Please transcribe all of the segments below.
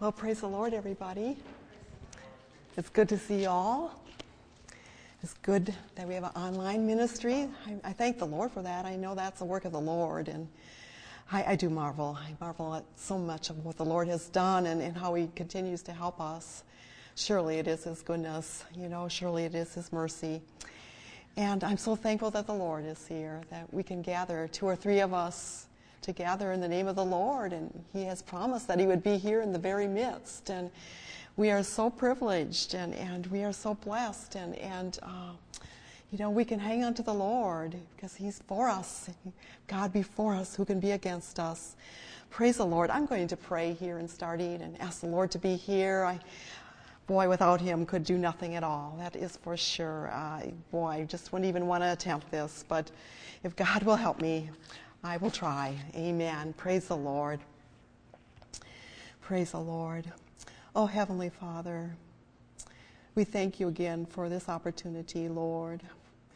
Well, praise the Lord, everybody. It's good to see you all. It's good that we have an online ministry. I thank the Lord for that. I know that's the work of the Lord, and I do marvel. I marvel at so much of what the Lord has done and how He continues to help us. Surely it is His goodness, surely it is His mercy. And I'm so thankful that the Lord is here, that we can gather, 2 or 3 of us, to gather in the name of the Lord, and He has promised that He would be here in the very midst, and we are so privileged, and we are so blessed, and we can hang on to the Lord because He's for us. God be for us, who can be against us? Praise the Lord. I'm going to pray here and starting and ask the Lord to be here. Without Him could do nothing at all. That is for sure. I just wouldn't even want to attempt this, but if God will help me, I will try. Amen. Praise the Lord. Praise the Lord. Oh, Heavenly Father, we thank You again for this opportunity, Lord.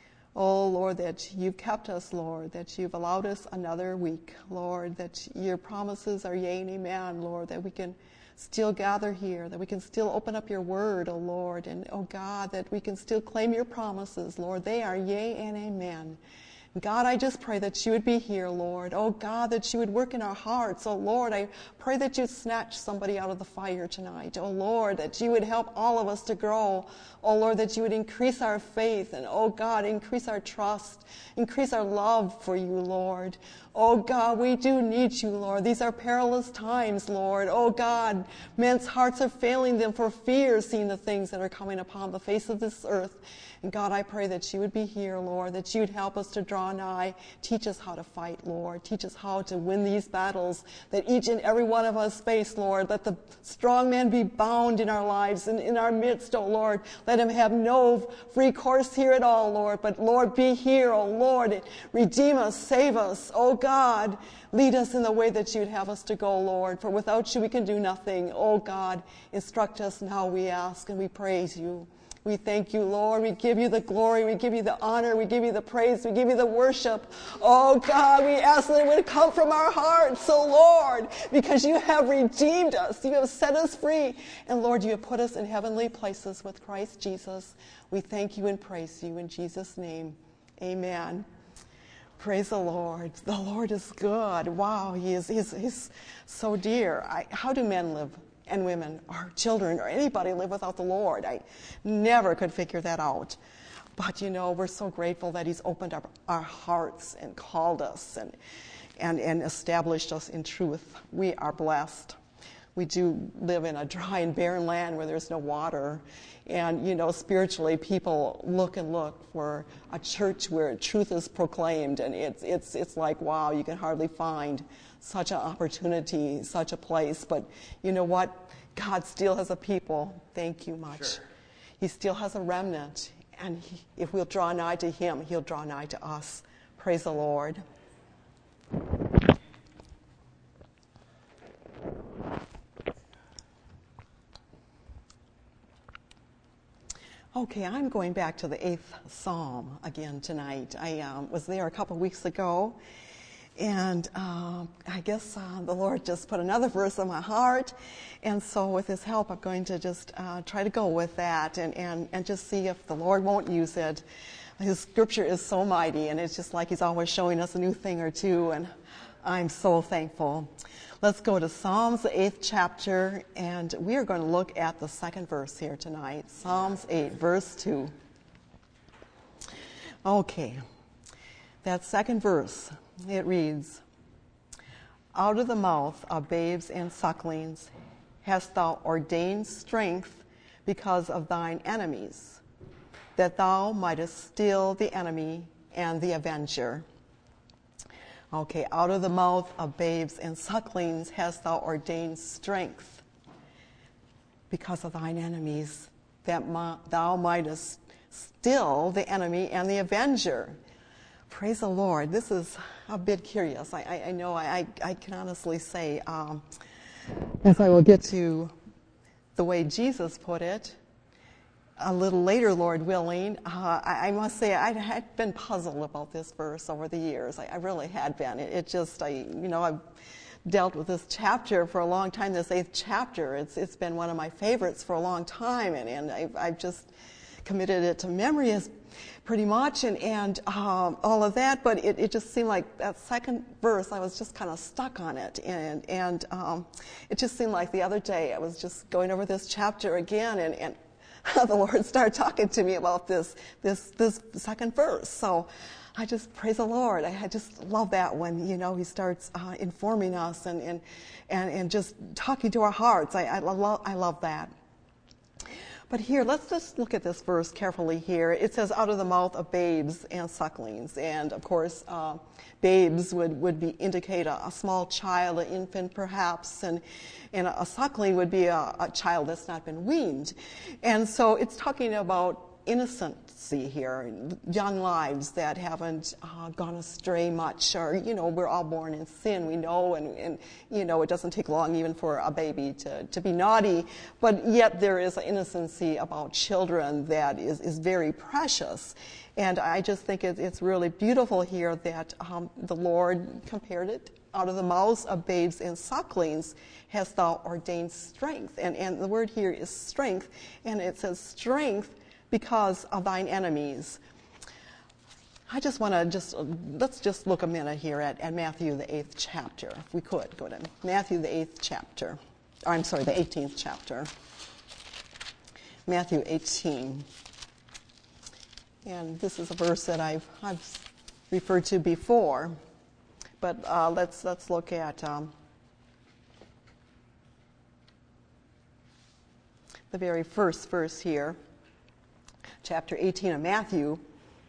Oh, Lord, that You've kept us, Lord, that You've allowed us another week, Lord, that Your promises are yea and amen, Lord, that we can still gather here, that we can still open up Your word, oh Lord, and oh God, that we can still claim Your promises, Lord. They are yea and amen. God, I just pray that You would be here, Lord. Oh, God, that You would work in our hearts. Oh, Lord, I pray that You'd snatch somebody out of the fire tonight. Oh, Lord, that You would help all of us to grow. Oh, Lord, that You would increase our faith. And, oh, God, increase our trust. Increase our love for You, Lord. Oh, God, we do need You, Lord. These are perilous times, Lord. Oh, God, men's hearts are failing them for fear, seeing the things that are coming upon the face of this earth. And God, I pray that You would be here, Lord, that You would help us to draw nigh. Teach us how to fight, Lord. Teach us how to win these battles that each and every one of us face, Lord. Let the strong man be bound in our lives and in our midst, oh Lord. Let him have no free course here at all, Lord. But Lord, be here, oh Lord. Redeem us, save us, oh God. Lead us in the way that You'd have us to go, Lord. For without You we can do nothing. Oh God, instruct us now, we ask, and we praise You. We thank You, Lord. We give You the glory. We give You the honor. We give You the praise. We give You the worship. Oh, God, we ask that it would come from our hearts, oh, Lord, because You have redeemed us. You have set us free. And, Lord, You have put us in heavenly places with Christ Jesus. We thank You and praise You in Jesus' name. Amen. Praise the Lord. The Lord is good. Wow, He's so dear. How do men live? And women or children or anybody live without the Lord? I never could figure that out. But, we're so grateful that He's opened up our hearts and called us and established us in truth. We are blessed. We do live in a dry and barren land where there's no water. And, spiritually, people look for a church where truth is proclaimed. And it's like, wow, you can hardly find such an opportunity, such a place. But you know what? God still has a people. Thank You much. Sure. He still has a remnant. And if we'll draw nigh to Him, He'll draw nigh to us. Praise the Lord. Okay, I'm going back to the 8th Psalm again tonight. I was there a couple weeks ago, and I guess the Lord just put another verse on my heart, and so with His help, I'm going to just try to go with that and just see if the Lord won't use it. His Scripture is so mighty, and it's just like He's always showing us a new thing or two, and I'm so thankful. Let's go to Psalms, the 8th chapter, and we are going to look at the 2nd verse here tonight. Psalms 8, verse 2. Okay, that 2nd verse, it reads, "Out of the mouth of babes and sucklings hast Thou ordained strength because of Thine enemies, that Thou mightest still the enemy and the avenger." Okay, out of the mouth of babes and sucklings hast Thou ordained strength because of Thine enemies, that Thou mightest still the enemy and the avenger. Praise the Lord. This is a bit curious. I know I can honestly say, as I will get to the way Jesus put it, a little later, Lord willing, I must say I had been puzzled about this verse over the years. I really had been. It just, I've dealt with this chapter for a long time, this 8th chapter. It's been one of my favorites for a long time, and I've just committed it to memory as pretty much, and all of that, but it just seemed like that second verse, I was just kind of stuck on it, and it just seemed like the other day I was just going over this chapter again, and the Lord started talking to me about this second verse. So I just praise the Lord. I just love that when, He starts informing us and just talking to our hearts. I love that. But here, let's just look at this verse carefully here. It says, out of the mouth of babes and sucklings. And, of course, babes would indicate a small child, an infant perhaps, and a suckling would be a child that's not been weaned. And so it's talking about innocency here, young lives that haven't gone astray much, or, we're all born in sin, we know, and it doesn't take long even for a baby to be naughty, but yet there is an innocency about children that is very precious. And I just think it's really beautiful here that the Lord compared it, out of the mouths of babes and sucklings hast thou ordained strength. And the word here is strength, and it says strength because of thine enemies. I just want to let's just look a minute here at Matthew, the 8th chapter, if we could. Go to Matthew, the 8th chapter. The 18th chapter. Matthew 18. And this is a verse that I've referred to before. But let's look at the very first verse here. Chapter 18 of Matthew.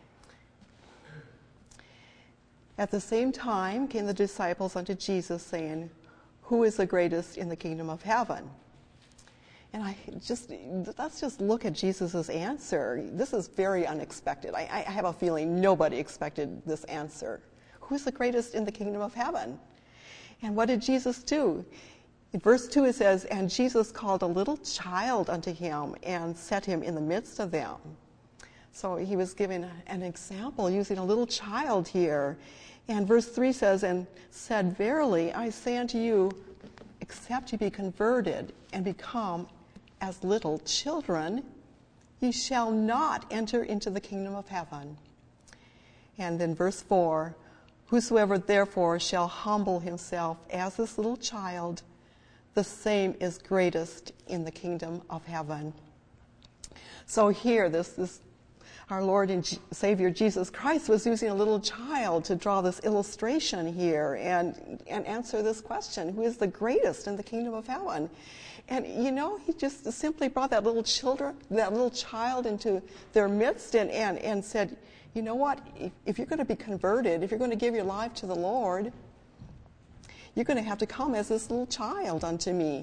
At the same time came the disciples unto Jesus, saying, who is the greatest in the kingdom of heaven? And let's just look at Jesus' answer. This is very unexpected. I have a feeling nobody expected this answer. Who is the greatest in the kingdom of heaven? And what did Jesus do? In verse 2 it says, and Jesus called a little child unto him and set him in the midst of them. So he was giving an example using a little child here. And verse 3 says, and said, verily I say unto you, except ye be converted and become as little children, ye shall not enter into the kingdom of heaven. And then verse 4, whosoever therefore shall humble himself as this little child, the same is greatest in the kingdom of heaven. So here, this our Lord and Savior Jesus Christ was using a little child to draw this illustration here and answer this question, who is the greatest in the kingdom of heaven? And he just simply brought that little child into their midst and said, you know what, if you're going to be converted, if you're going to give your life to the Lord, you're going to have to come as this little child unto me.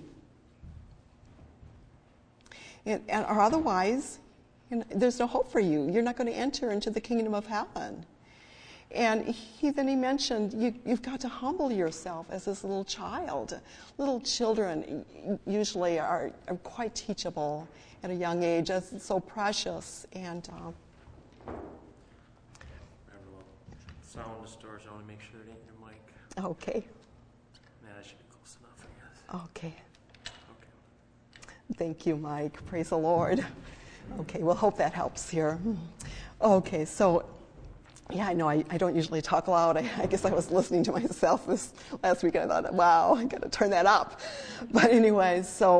Or otherwise, there's no hope for you. You're not going to enter into the kingdom of heaven. And then he mentioned you've got to humble yourself as this little child. Little children usually are quite teachable at a young age, as it's so precious. And sound distortion. I want to make sure it ain't your mic. Okay. That should be close enough, I guess. Okay. Thank you, Mike. Praise the Lord. Okay, well, hope that helps here. Okay, so, yeah, I know I don't usually talk loud. I guess I was listening to myself this last week, and I thought, wow, I got to turn that up. But anyway,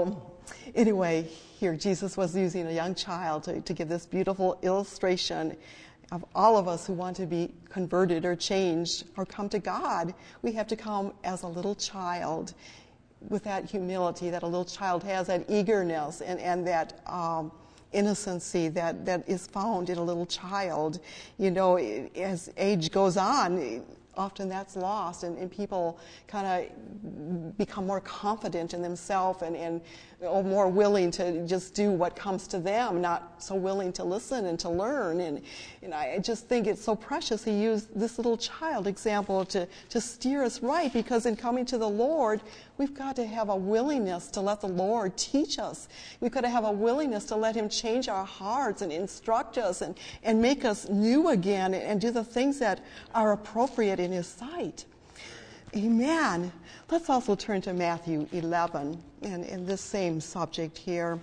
here Jesus was using a young child to give this beautiful illustration of all of us who want to be converted or changed or come to God. We have to come as a little child with that humility that a little child has, that eagerness and that innocency that is found in a little child. As age goes on, often that's lost, and people kind of become more confident in themselves and more willing to just do what comes to them, not so willing to listen and to learn. And I just think it's so precious he used this little child example to steer us right, because in coming to the Lord, we've got to have a willingness to let the Lord teach us. We've got to have a willingness to let him change our hearts and instruct us and make us new again and do the things that are appropriate in his sight. Amen. Let's also turn to Matthew 11 and in this same subject here.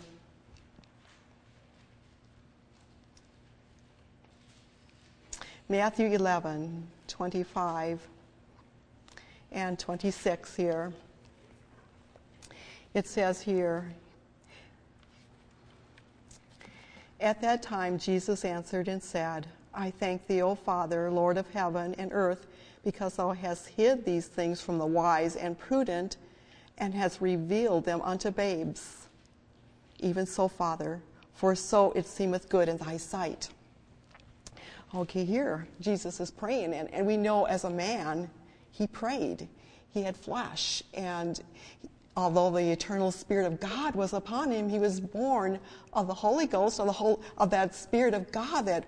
Matthew 11, 25 and 26 here. It says here, "At that time Jesus answered and said, I thank thee, O Father, Lord of heaven and earth, because thou hast hid these things from the wise and prudent, and hast revealed them unto babes. Even so, Father, for so it seemeth good in thy sight." Okay, here Jesus is praying, and we know as a man, he prayed. He had flesh, and although the eternal Spirit of God was upon him, he was born of the Holy Ghost, of that Spirit of God that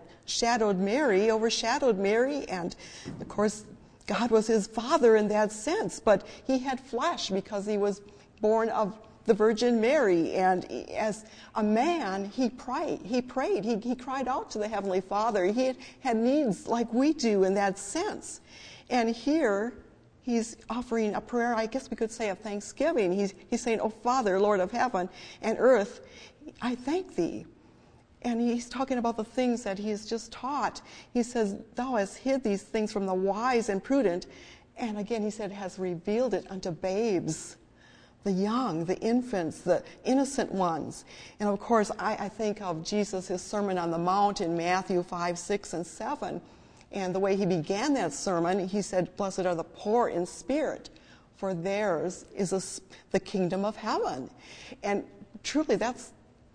overshadowed Mary, and of course, God was his father in that sense, but he had flesh because he was born of the Virgin Mary, and as a man, he prayed. He cried out to the Heavenly Father. He had needs like we do in that sense. And here, he's offering a prayer, I guess we could say, of thanksgiving. He's saying, "Oh Father, Lord of heaven and earth, I thank thee." And he's talking about the things that he's just taught. He says, "Thou hast hid these things from the wise and prudent." And again, he said, "has revealed it unto babes," the young, the infants, the innocent ones. And of course, I think of Jesus, his Sermon on the Mount in Matthew 5, 6, and 7. And the way he began that sermon, he said, "Blessed are the poor in spirit, for theirs is the kingdom of heaven." And truly, that's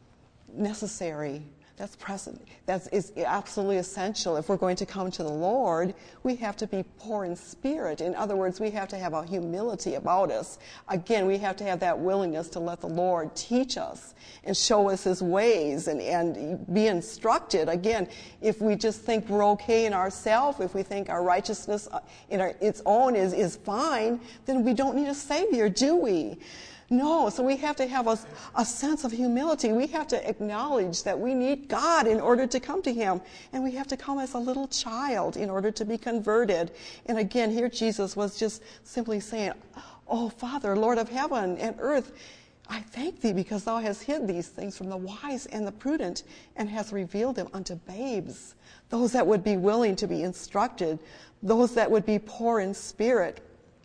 necessary. That's present. That is absolutely essential. If we're going to come to the Lord, we have to be poor in spirit. In other words, we have to have a humility about us. Again, we have to have that willingness to let the Lord teach us and show us his ways and be instructed. Again, if we just think we're okay in ourselves, if we think our righteousness its own is fine, then we don't need a Savior, do we? No, so we have to have a sense of humility. We have to acknowledge that we need God in order to come to him. And we have to come as a little child in order to be converted. And again, here Jesus was just simply saying, "Oh, Father, Lord of heaven and earth, I thank thee because thou hast hid these things from the wise and the prudent and hast revealed them unto babes." Those that would be willing to be instructed, those that would be poor in spirit.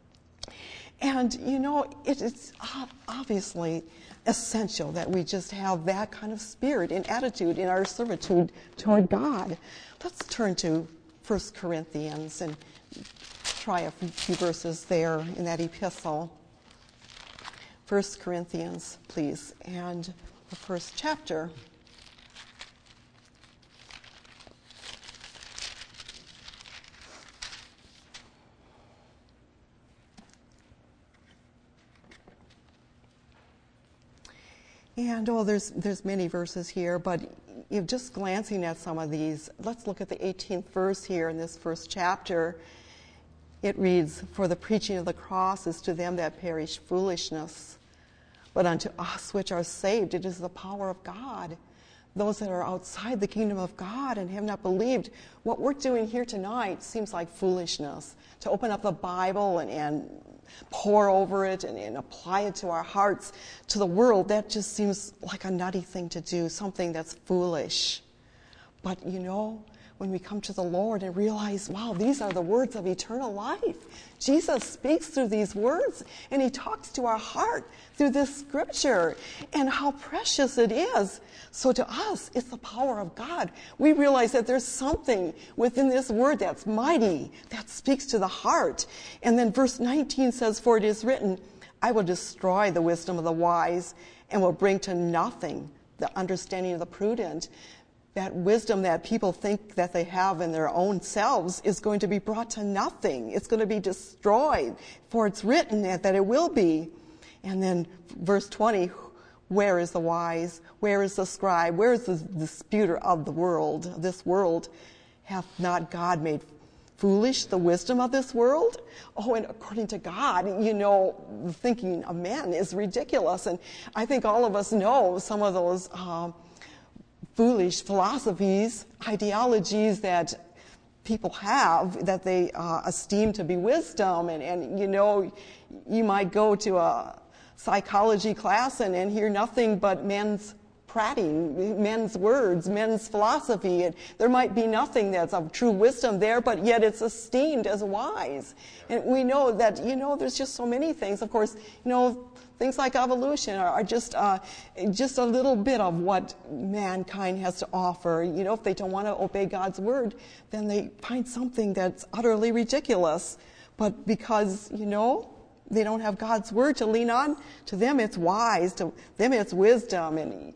And, it's obviously essential that we just have that kind of spirit and attitude in our servitude toward God. Let's turn to 1 Corinthians and try a few verses there in that epistle. 1 Corinthians, please, and the first chapter. And there's many verses here, but just glancing at some of these, let's look at the 18th verse here in this first chapter. It reads, "For the preaching of the cross is to them that perish foolishness, but unto us which are saved it is the power of God." Those that are outside the kingdom of God and have not believed, what we're doing here tonight seems like foolishness. To open up the Bible and pore over it and apply it to our hearts, to the world, that just seems like a nutty thing to do, something that's foolish. But when we come to the Lord and realize, wow, these are the words of eternal life. Jesus speaks through these words, and he talks to our heart through this scripture, and how precious it is. So to us, it's the power of God. We realize that there's something within this word that's mighty, that speaks to the heart. And then verse 19 says, "For it is written, I will destroy the wisdom of the wise and will bring to nothing the understanding of the prudent." That wisdom that people think that they have in their own selves is going to be brought to nothing. It's going to be destroyed, for it's written that it will be. And then verse 20, "Where is the wise? Where is the scribe? Where is the disputer of the world, this world? Hath not God made foolish the wisdom of this world?" Oh, and according to God, the thinking of men is ridiculous. And I think all of us know some of those foolish philosophies, ideologies that people have that they esteem to be wisdom. And you might go to a psychology class and hear nothing but men's prating, men's words, men's philosophy. And there might be nothing that's of true wisdom there, but yet it's esteemed as wise. And we know that, there's just so many things. Of course, things like evolution are just a little bit of what mankind has to offer. If they don't want to obey God's word, then they find something that's utterly ridiculous. But because, they don't have God's word to lean on, to them it's wise, to them it's wisdom. And,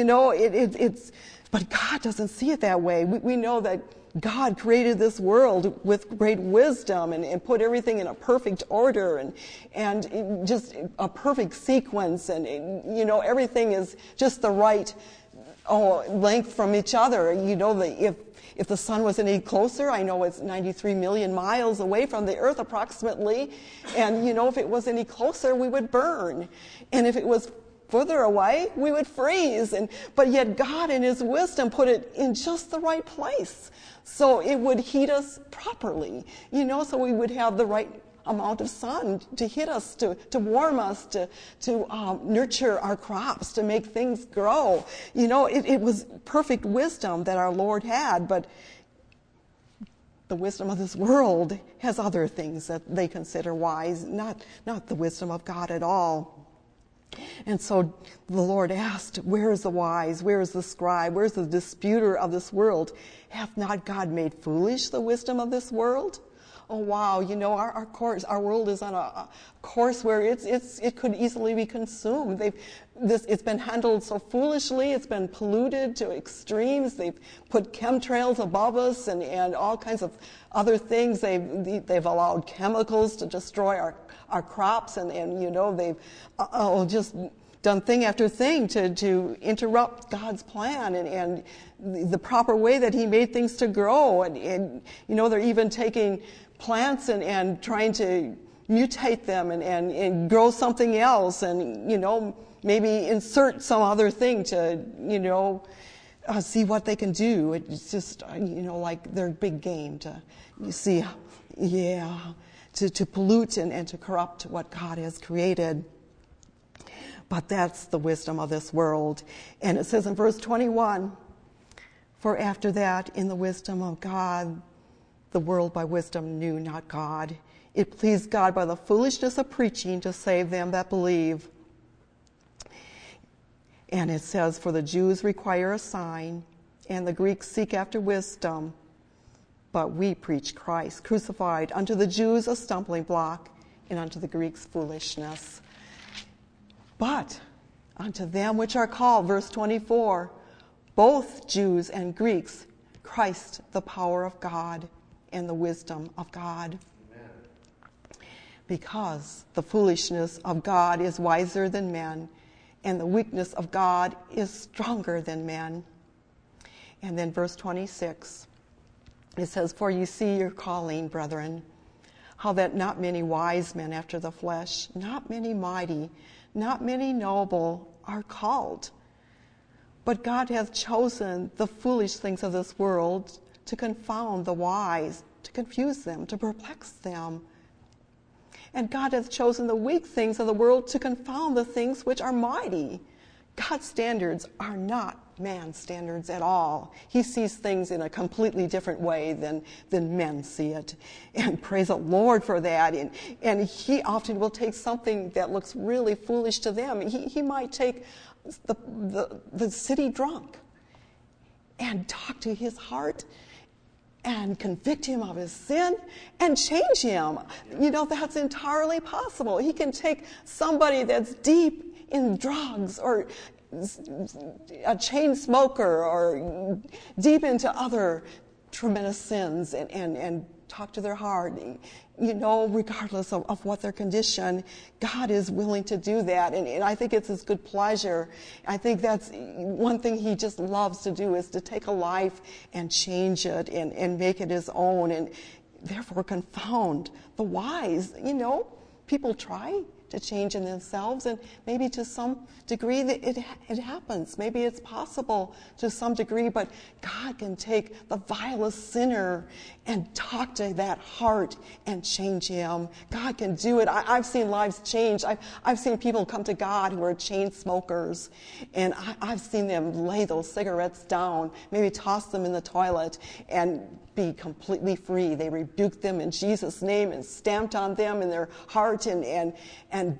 but God doesn't see it that way. We know that God created this world with great wisdom and put everything in a perfect order and just a perfect sequence. And everything is just the right length from each other. If the sun was any closer, I know it's 93 million miles away from the earth approximately. And, if it was any closer, we would burn. And if it was further away, we would freeze. But yet God in his wisdom put it in just the right place. So it would heat us properly, so we would have the right amount of sun to hit us, to warm us, to nurture our crops, to make things grow. It was perfect wisdom that our Lord had, but the wisdom of this world has other things that they consider wise, not the wisdom of God at all. And so the Lord asked, where is the wise? Where is the scribe? Where is the disputer of this world? Hath not God made foolish the wisdom of this world? Oh wow, our world is on a course where it could easily be consumed. It's been handled so foolishly, it's been polluted to extremes. They've put chemtrails above us and all kinds of other things. They've allowed chemicals to destroy our crops and they've just done thing after thing to interrupt God's plan and the proper way that he made things to grow. And they're even taking plants and trying to mutate them and grow something else and, maybe insert some other thing to, see what they can do. It's just, like their big game to pollute and to corrupt what God has created. But that's the wisdom of this world. And it says in verse 21, for after that, in the wisdom of God, the world by wisdom knew not God. It pleased God by the foolishness of preaching to save them that believe. And it says, for the Jews require a sign, and the Greeks seek after wisdom. But we preach Christ crucified, unto the Jews a stumbling block, and unto the Greeks foolishness. But unto them which are called, verse 24, both Jews and Greeks, Christ the power of God and the wisdom of God. Amen. Because the foolishness of God is wiser than men, and the weakness of God is stronger than men. And then verse 26, it says, for you see your calling, brethren, how that not many wise men after the flesh, not many mighty, not many noble are called. But God hath chosen the foolish things of this world to confound the wise, to confuse them, to perplex them. And God hath chosen the weak things of the world to confound the things which are mighty. God's standards are not man's standards at all. He sees things in a completely different way than men see it. And praise the Lord for that. And he often will take something that looks really foolish to them. He might take the city drunk and talk to his heart and convict him of his sin and change him. That's entirely possible. He can take somebody that's deep in drugs or a chain smoker or deep into other tremendous sins and talk to their heart, regardless of what their condition. God is willing to do that. And I think it's his good pleasure. I think that's one thing he just loves to do, is to take a life and change it and make it his own and therefore confound the wise. People try to change in themselves, and maybe to some degree that it happens. Maybe it's possible to some degree, but God can take the vilest sinner and talk to that heart and change him. God can do it. I've seen lives change. I've seen people come to God who are chain smokers, and I've seen them lay those cigarettes down, maybe toss them in the toilet, and be completely free. They rebuked them in Jesus' name and stamped on them in their heart and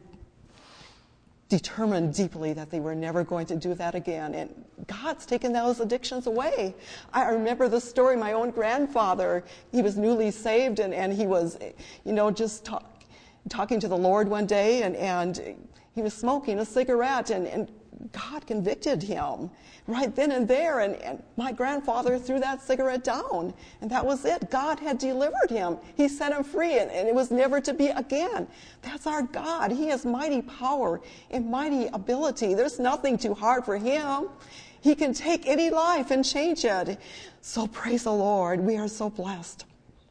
determined deeply that they were never going to do that again. And God's taken those addictions away. I remember the story, my own grandfather, he was newly saved and he was, just talking to the Lord one day and he was smoking a cigarette and God convicted him right then and there, and my grandfather threw that cigarette down, and that was it. God had delivered him. He set him free, and it was never to be again. That's our God. He has mighty power and mighty ability. There's nothing too hard for him. He can take any life and change it. So praise the Lord. We are so blessed.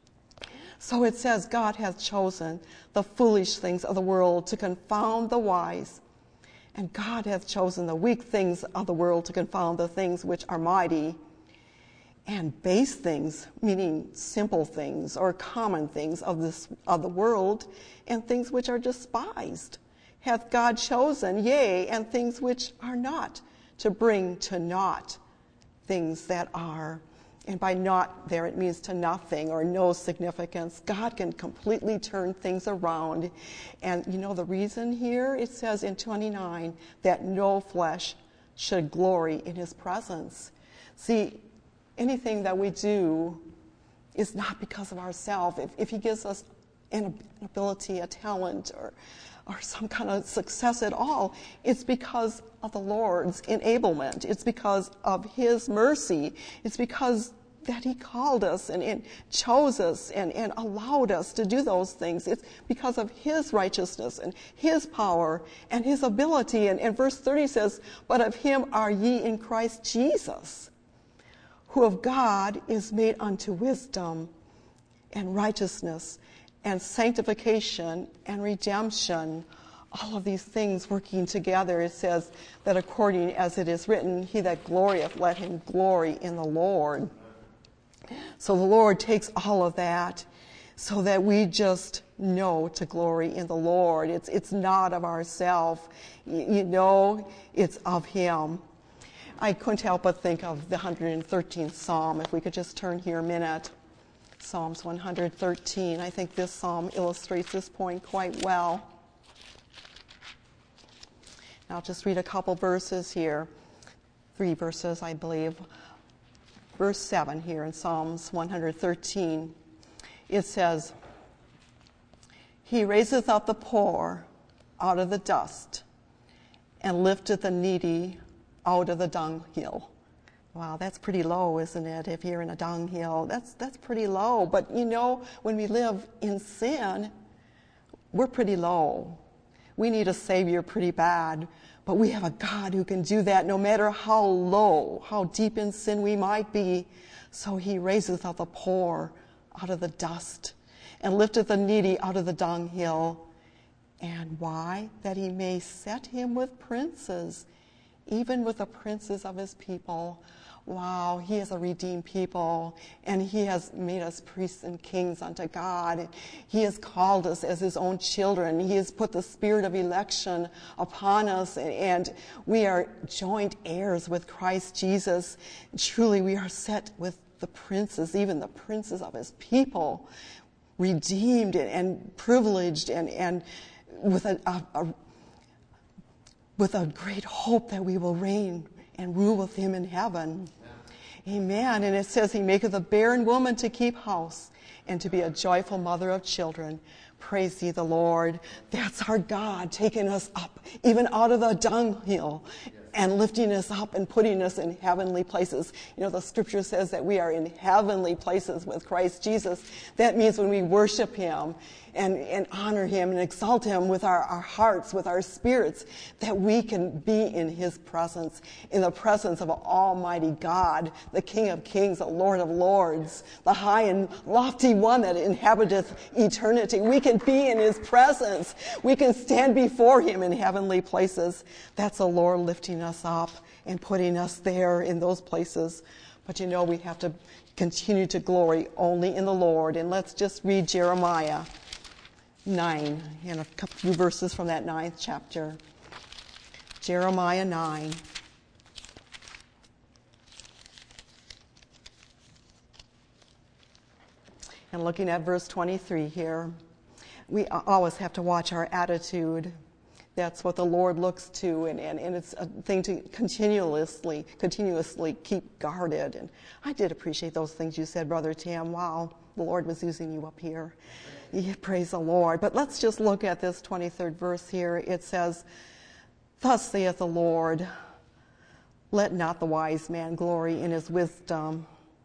So it says God has chosen the foolish things of the world to confound the wise. And God hath chosen the weak things of the world to confound the things which are mighty. And base things, meaning simple things or common things of the world, and things which are despised, hath God chosen, yea, and things which are not, to bring to naught things that are. And by naught there it means to nothing or no significance. God can completely turn things around. And the reason here, it says in 29, that no flesh should glory in his presence. See, anything that we do is not because of ourselves. If he gives us an ability, a talent, or some kind of success at all, it's because of the Lord's enablement. It's because of his mercy. It's because that he called us and chose us and allowed us to do those things. It's because of his righteousness and his power and his ability. And verse 30 says, but of him are ye in Christ Jesus, who of God is made unto wisdom and righteousness and sanctification and redemption. All of these things working together. It says that according as it is written, he that glorieth, let him glory in the Lord. So the Lord takes all of that so that we just know to glory in the Lord. It's not of ourselves, it's of him. I couldn't help but think of the 113th Psalm. If we could just turn here a minute. Psalms 113. I think this psalm illustrates this point quite well. I'll just read a couple verses here. 3 verses, I believe. Verse 7 here in Psalms 113, it says, he raiseth up the poor out of the dust and lifteth the needy out of the dunghill. Wow, that's pretty low, isn't it? If you're in a dunghill, that's pretty low. But when we live in sin, we're pretty low. We need a Savior pretty bad. But we have a God who can do that no matter how low, how deep in sin we might be. So he raiseth up the poor out of the dust and lifteth the needy out of the dunghill. And why? That he may set him with princes, even with the princes of his people. Wow, he is a redeemed people, and he has made us priests and kings unto God. He has called us as his own children. He has put the spirit of election upon us, and we are joint heirs with Christ Jesus. Truly, we are set with the princes, even the princes of his people, redeemed and privileged, and with a great hope that we will reign and rule with him in heaven. Amen. And it says he maketh a barren woman to keep house and to be a joyful mother of children. Praise ye the Lord. That's our God taking us up, even out of the dunghill, and lifting us up and putting us in heavenly places. The scripture says that we are in heavenly places with Christ Jesus. That means when we worship him and honor him and exalt him with our hearts, with our spirits, that we can be in his presence, in the presence of Almighty God, the King of kings, the Lord of lords, the high and lofty one that inhabiteth eternity. We can be in his presence. We can stand before him in heavenly places. That's the Lord lifting us up and putting us there in those places. But we have to continue to glory only in the Lord. And let's just read Jeremiah 9 and a few verses from that 9th chapter. Jeremiah 9. And looking at verse 23 here, we always have to watch our attitude. That's what the Lord looks to, and it's a thing to continuously keep guarded. And I did appreciate those things you said, Brother Tim. Wow, the Lord was using you up here. Yeah, praise the Lord. But let's just look at this 23rd verse here. It says, "Thus saith the Lord, let not the wise man glory in his wisdom,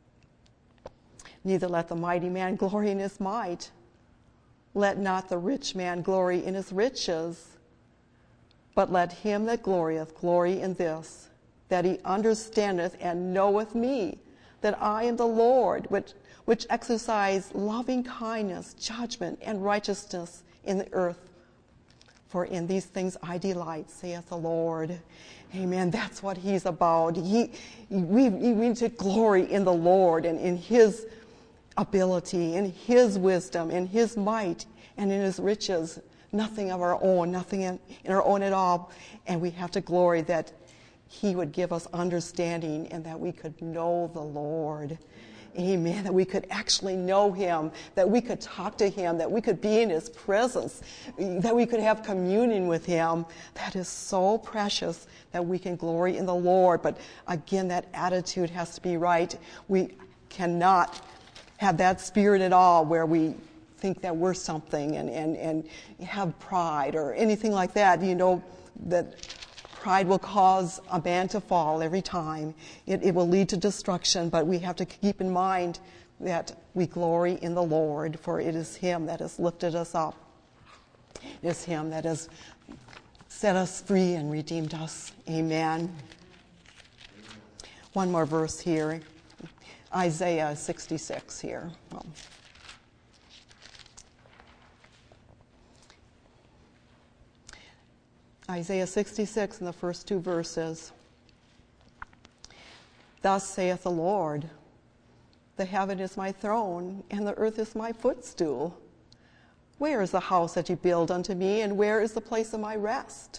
neither let the mighty man glory in his might. Let not the rich man glory in his riches. But let him that glorieth glory in this, that he understandeth and knoweth me, that I am the Lord, which exercise loving kindness, judgment, and righteousness in the earth. For in these things I delight, saith the Lord." Amen. That's what he's about. We need to glory in the Lord and in his ability, in his wisdom, in his might, and in his riches. Nothing of our own, nothing in our own at all. And we have to glory that he would give us understanding and that we could know the Lord. Amen. That we could actually know him, that we could talk to him, that we could be in his presence, that we could have communion with him. That is so precious that we can glory in the Lord. But again, that attitude has to be right. We cannot have that spirit at all where we think that we're something and have pride or anything like that. That pride will cause a man to fall every time. It will lead to destruction, but we have to keep in mind that we glory in the Lord, for it is him that has lifted us up. It is him that has set us free and redeemed us. Amen. One more verse here. Isaiah 66 here. Isaiah 66 in the first 2 verses. "Thus saith the Lord, the heaven is my throne, and the earth is my footstool. Where is the house that you build unto me, and where is the place of my rest?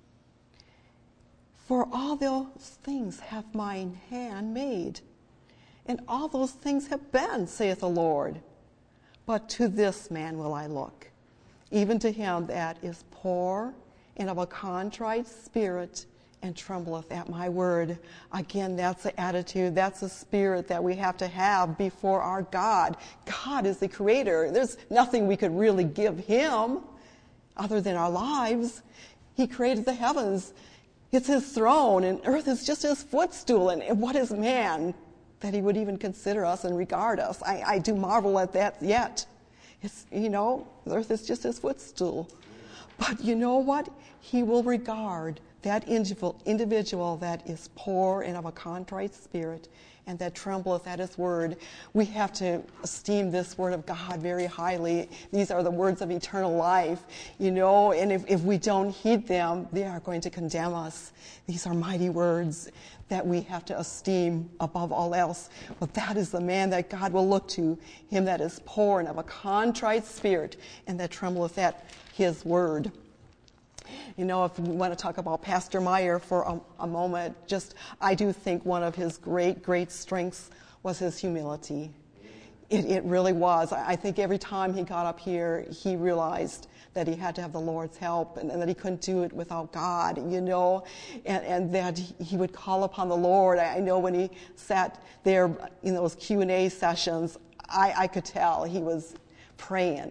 For all those things hath mine hand made, and all those things have been, saith the Lord. But to this man will I look, even to him that is poor and of a contrite spirit, and trembleth at my word." Again, that's the attitude, that's the spirit that we have to have before our God. God is the creator. There's nothing we could really give him other than our lives. He created the heavens. It's his throne, and earth is just his footstool. And what is man that he would even consider us and regard us? I do marvel at that yet. It's, the earth is just his footstool. But you know what? He will regard that individual that is poor and of a contrite spirit and that trembleth at his word. We have to esteem this word of God very highly. These are the words of eternal life, and if we don't heed them, they are going to condemn us. These are mighty words that we have to esteem above all else. But that is the man that God will look to, him that is poor and of a contrite spirit and that trembleth at his word. If we want to talk about Pastor Meyer for a moment, I do think one of his great, great strengths was his humility. It really was. I think every time he got up here, he realized that he had to have the Lord's help and that he couldn't do it without God, and that he would call upon the Lord. I know when he sat there in those Q&A sessions, I could tell he was praying.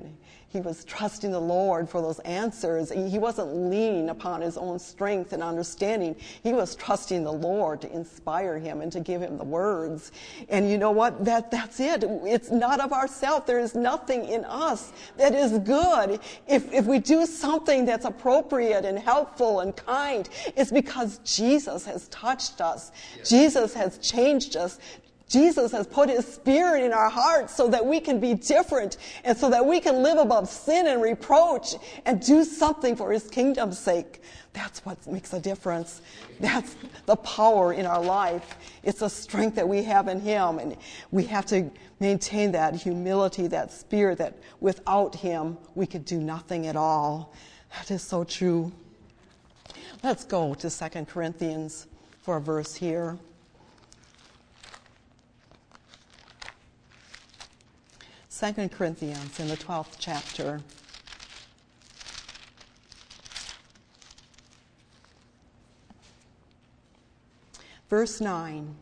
He was trusting the Lord for those answers. He wasn't leaning upon his own strength and understanding. He was trusting the Lord to inspire him and to give him the words. And you know what? That's it. It's not of ourselves. There is nothing in us that is good. If we do something that's appropriate and helpful and kind, it's because Jesus has touched us. Yes. Jesus has changed us. Jesus has put his Spirit in our hearts so that we can be different and so that we can live above sin and reproach and do something for his kingdom's sake. That's what makes a difference. That's the power in our life. It's a strength that we have in him, and we have to maintain that humility, that spirit that without him we could do nothing at all. That is so true. Let's go to 2 Corinthians for a verse here. 2 Corinthians in the 12th chapter. Verse 9.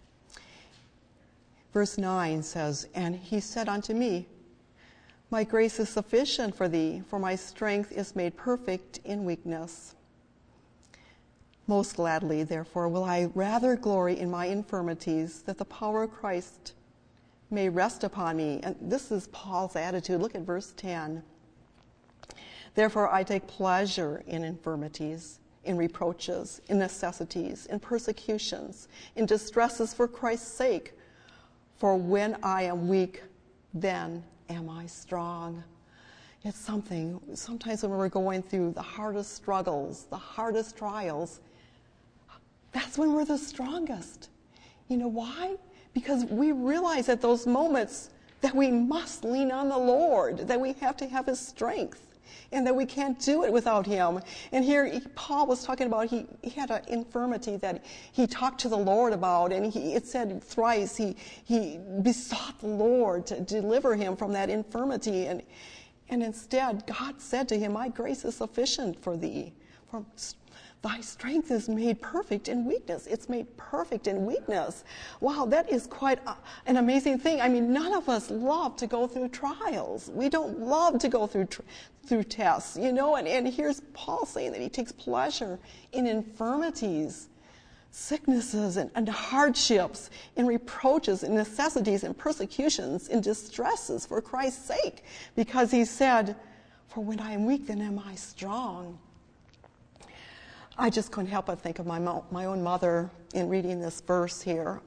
Verse 9 says, "And he said unto me, My grace is sufficient for thee, for my strength is made perfect in weakness. Most gladly, therefore, will I rather glory in my infirmities, that the power of Christ may rest upon me." And this is Paul's attitude. Look at verse 10. "Therefore I take pleasure in infirmities, in reproaches, in necessities, in persecutions, in distresses for Christ's sake. For when I am weak, then am I strong." It's something, sometimes when we're going through the hardest struggles, the hardest trials, that's when we're the strongest. You know why? Because we realize at those moments that we must lean on the Lord, that we have to have his strength, and that we can't do it without him. And here Paul was talking about he had an infirmity that he talked to the Lord about, and it said thrice he besought the Lord to deliver him from that infirmity. And instead, God said to him, "My grace is sufficient for thee. For thy strength is made perfect in weakness." It's made perfect in weakness. Wow, that is quite an amazing thing. I mean, none of us love to go through trials. We don't love to go through tests, you know. And here's Paul saying that he takes pleasure in infirmities, sicknesses, and hardships, in reproaches, in necessities, in persecutions, in distresses for Christ's sake. Because he said, "For when I am weak, then am I strong." I just couldn't help but think of my own mother in reading this verse here.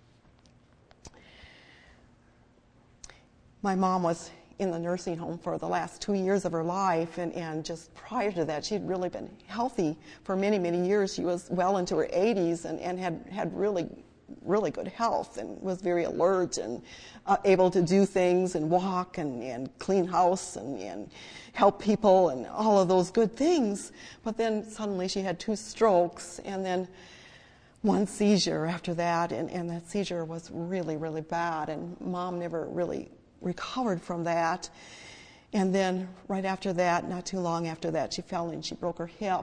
My mom was in the nursing home for the last 2 years of her life, and just prior to that, she'd really been healthy for many, many years. She was well into her 80s and had really, really good health and was very alert and able to do things and walk and clean house and help people and all of those good things. But then suddenly she had 2 strokes and then 1 seizure after that, and that seizure was really, really bad, and Mom never really recovered from that. And then right after that, not too long after that, she fell and she broke her hip,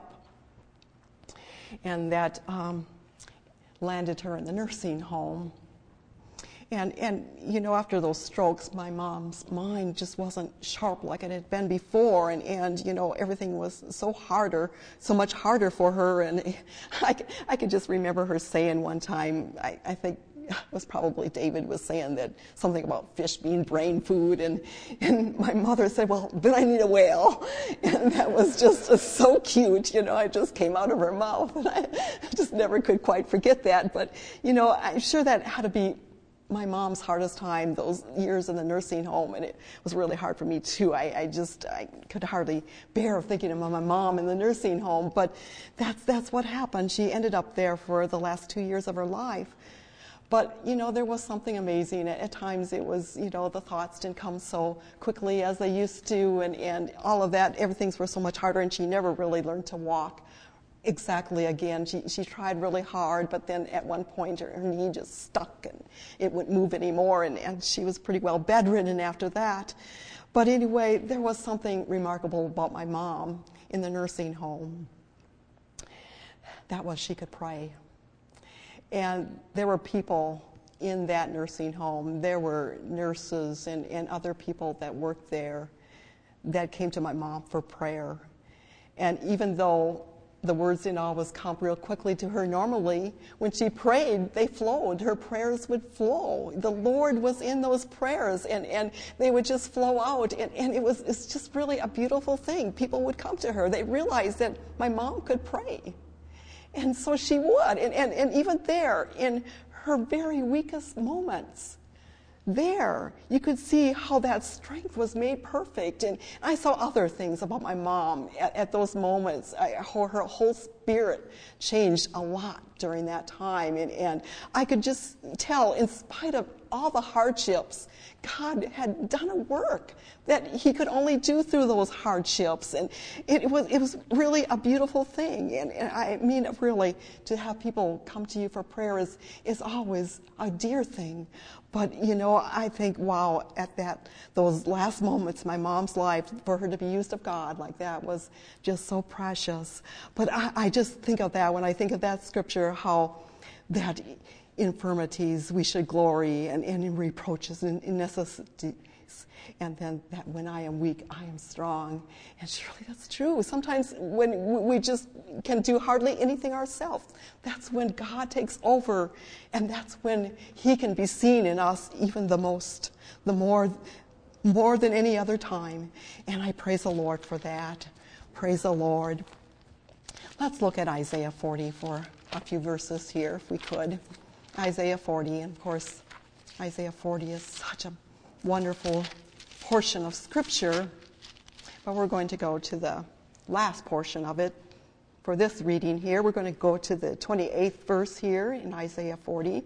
and that landed her in the nursing home. And you know, after those strokes, my mom's mind just wasn't sharp like it had been before, and you know, everything was so much harder for her. And I could just remember her saying one time, I think it was probably David was saying that something about fish being brain food, and my mother said, "Well, then I need a whale." And that was just so cute, you know. It just came out of her mouth, and I just never could quite forget that. But you know, I'm sure that had to be my mom's hardest time, those years in the nursing home, and it was really hard for me too. I could hardly bear thinking of my mom in the nursing home, but that's what happened. She ended up there for the last 2 years of her life. But, you know, there was something amazing. At times it was, you know, the thoughts didn't come so quickly as they used to, and all of that, everything was so much harder, and she never really learned to walk exactly again. She tried really hard, but then at one point her knee just stuck and it wouldn't move anymore, and she was pretty well bedridden after that. But anyway, there was something remarkable about my mom in the nursing home. That was she could pray. And there were people in that nursing home. There were nurses and other people that worked there that came to my mom for prayer. And even though the words didn't always come real quickly to her normally, when she prayed, they flowed. Her prayers would flow. The Lord was in those prayers, and they would just flow out. And it's just really a beautiful thing. People would come to her. They realized that my mom could pray. And so she would. And even there, in her very weakest moments, there, you could see how that strength was made perfect. And I saw other things about my mom at those moments. Her whole spirit changed a lot during that time. And I could just tell, in spite of all the hardships, God had done a work that he could only do through those hardships. And it was really a beautiful thing. And I mean, really, to have people come to you for prayer is always a dear thing. But, I think, wow, at those last moments in my mom's life, for her to be used of God like that was just so precious. But I just think of that when I think of that scripture, how that infirmities we should glory, and in reproaches and in necessities. And then that when I am weak, I am strong. And surely that's true. Sometimes when we just can do hardly anything ourselves, that's when God takes over. And that's when he can be seen in us even the more than any other time. And I praise the Lord for that. Praise the Lord. Let's look at Isaiah 40 for a few verses here, if we could. Isaiah 40, and of course, Isaiah 40 is such a wonderful portion of Scripture, but we're going to go to the last portion of it for this reading here. We're going to go to the 28th verse here in Isaiah 40.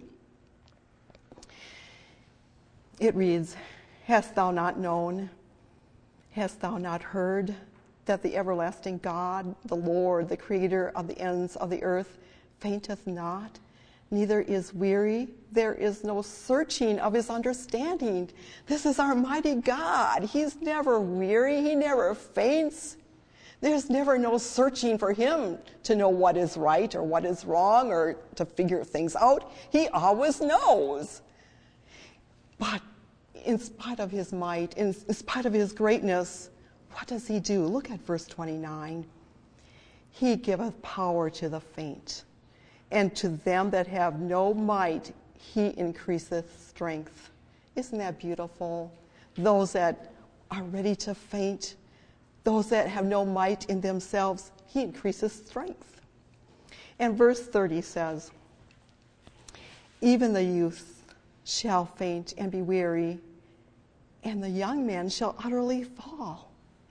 It reads, "Hast thou not known, hast thou not heard, that the everlasting God, the Lord, the creator of the ends of the earth, fainteth not, neither is weary. There is no searching of his understanding." This is our mighty God. He's never weary. He never faints. There's never no searching for him to know what is right or what is wrong or to figure things out. He always knows. But in spite of his might, in spite of his greatness, what does he do? Look at verse 29. "He giveth power to the faint, and to them that have no might, he increaseth strength." Isn't that beautiful? Those that are ready to faint, those that have no might in themselves, he increases strength. And verse 30 says, "Even the youth shall faint and be weary, and the young men shall utterly fall."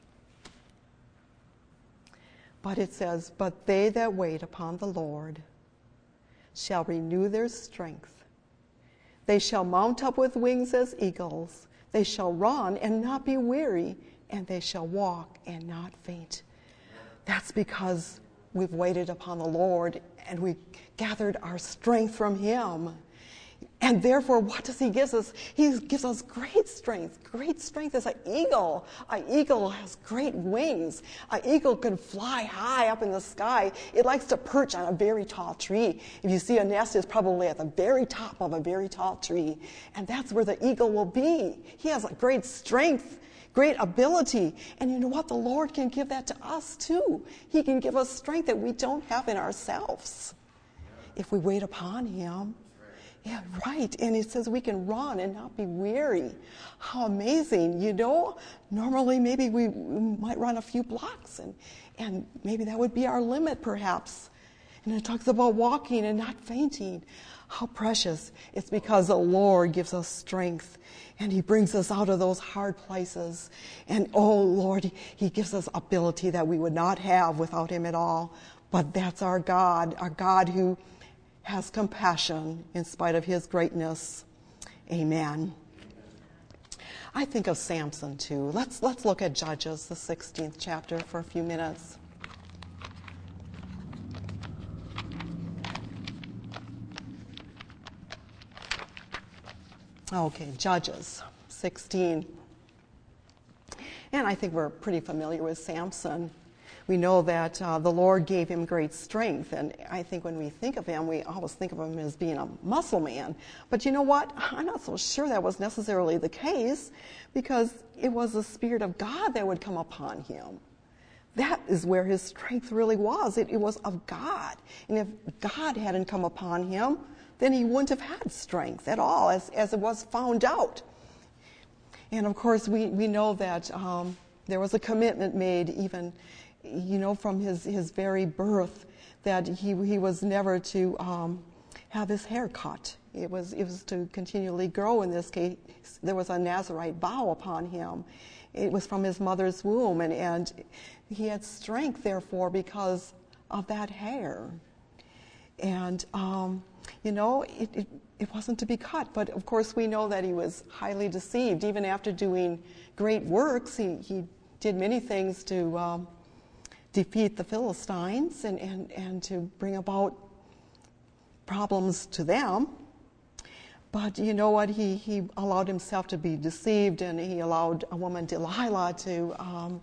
But it says, "But they that wait upon the Lord shall renew their strength. They shall mount up with wings as eagles. They shall run and not be weary, and they shall walk and not faint." That's because we've waited upon the Lord and we gathered our strength from him. And therefore, what does he give us? He gives us great strength. Great strength as an eagle. An eagle has great wings. An eagle can fly high up in the sky. It likes to perch on a very tall tree. If you see a nest, it's probably at the very top of a very tall tree. And that's where the eagle will be. He has a great strength, great ability. And you know what? The Lord can give that to us too. He can give us strength that we don't have in ourselves if we wait upon him. Yeah, right. And it says we can run and not be weary. How amazing. Normally maybe we might run a few blocks and maybe that would be our limit perhaps. And it talks about walking and not fainting. How precious. It's because the Lord gives us strength and he brings us out of those hard places. And oh Lord, he gives us ability that we would not have without him at all. But that's our God who has compassion in spite of his greatness. Amen. I think of Samson too. Let's look at Judges, the 16th chapter, for a few minutes. Okay, Judges 16. And I think we're pretty familiar with Samson. we know that the Lord gave him great strength. And I think when we think of him, we always think of him as being a muscle man. But you know what? I'm not so sure that was necessarily the case, because it was the Spirit of God that would come upon him. That is where his strength really was. It was of God. And if God hadn't come upon him, then he wouldn't have had strength at all, as it was found out. And of course, we know that there was a commitment made even, from his very birth, that he was never to have his hair cut. It was to continually grow. In this case, there was a Nazirite vow upon him. It was from his mother's womb, and he had strength, therefore, because of that hair. And, it wasn't to be cut. But, of course, we know that he was highly deceived. Even after doing great works, he did many things to defeat the Philistines and to bring about problems to them. But you know what? He allowed himself to be deceived, and he allowed a woman, Delilah, to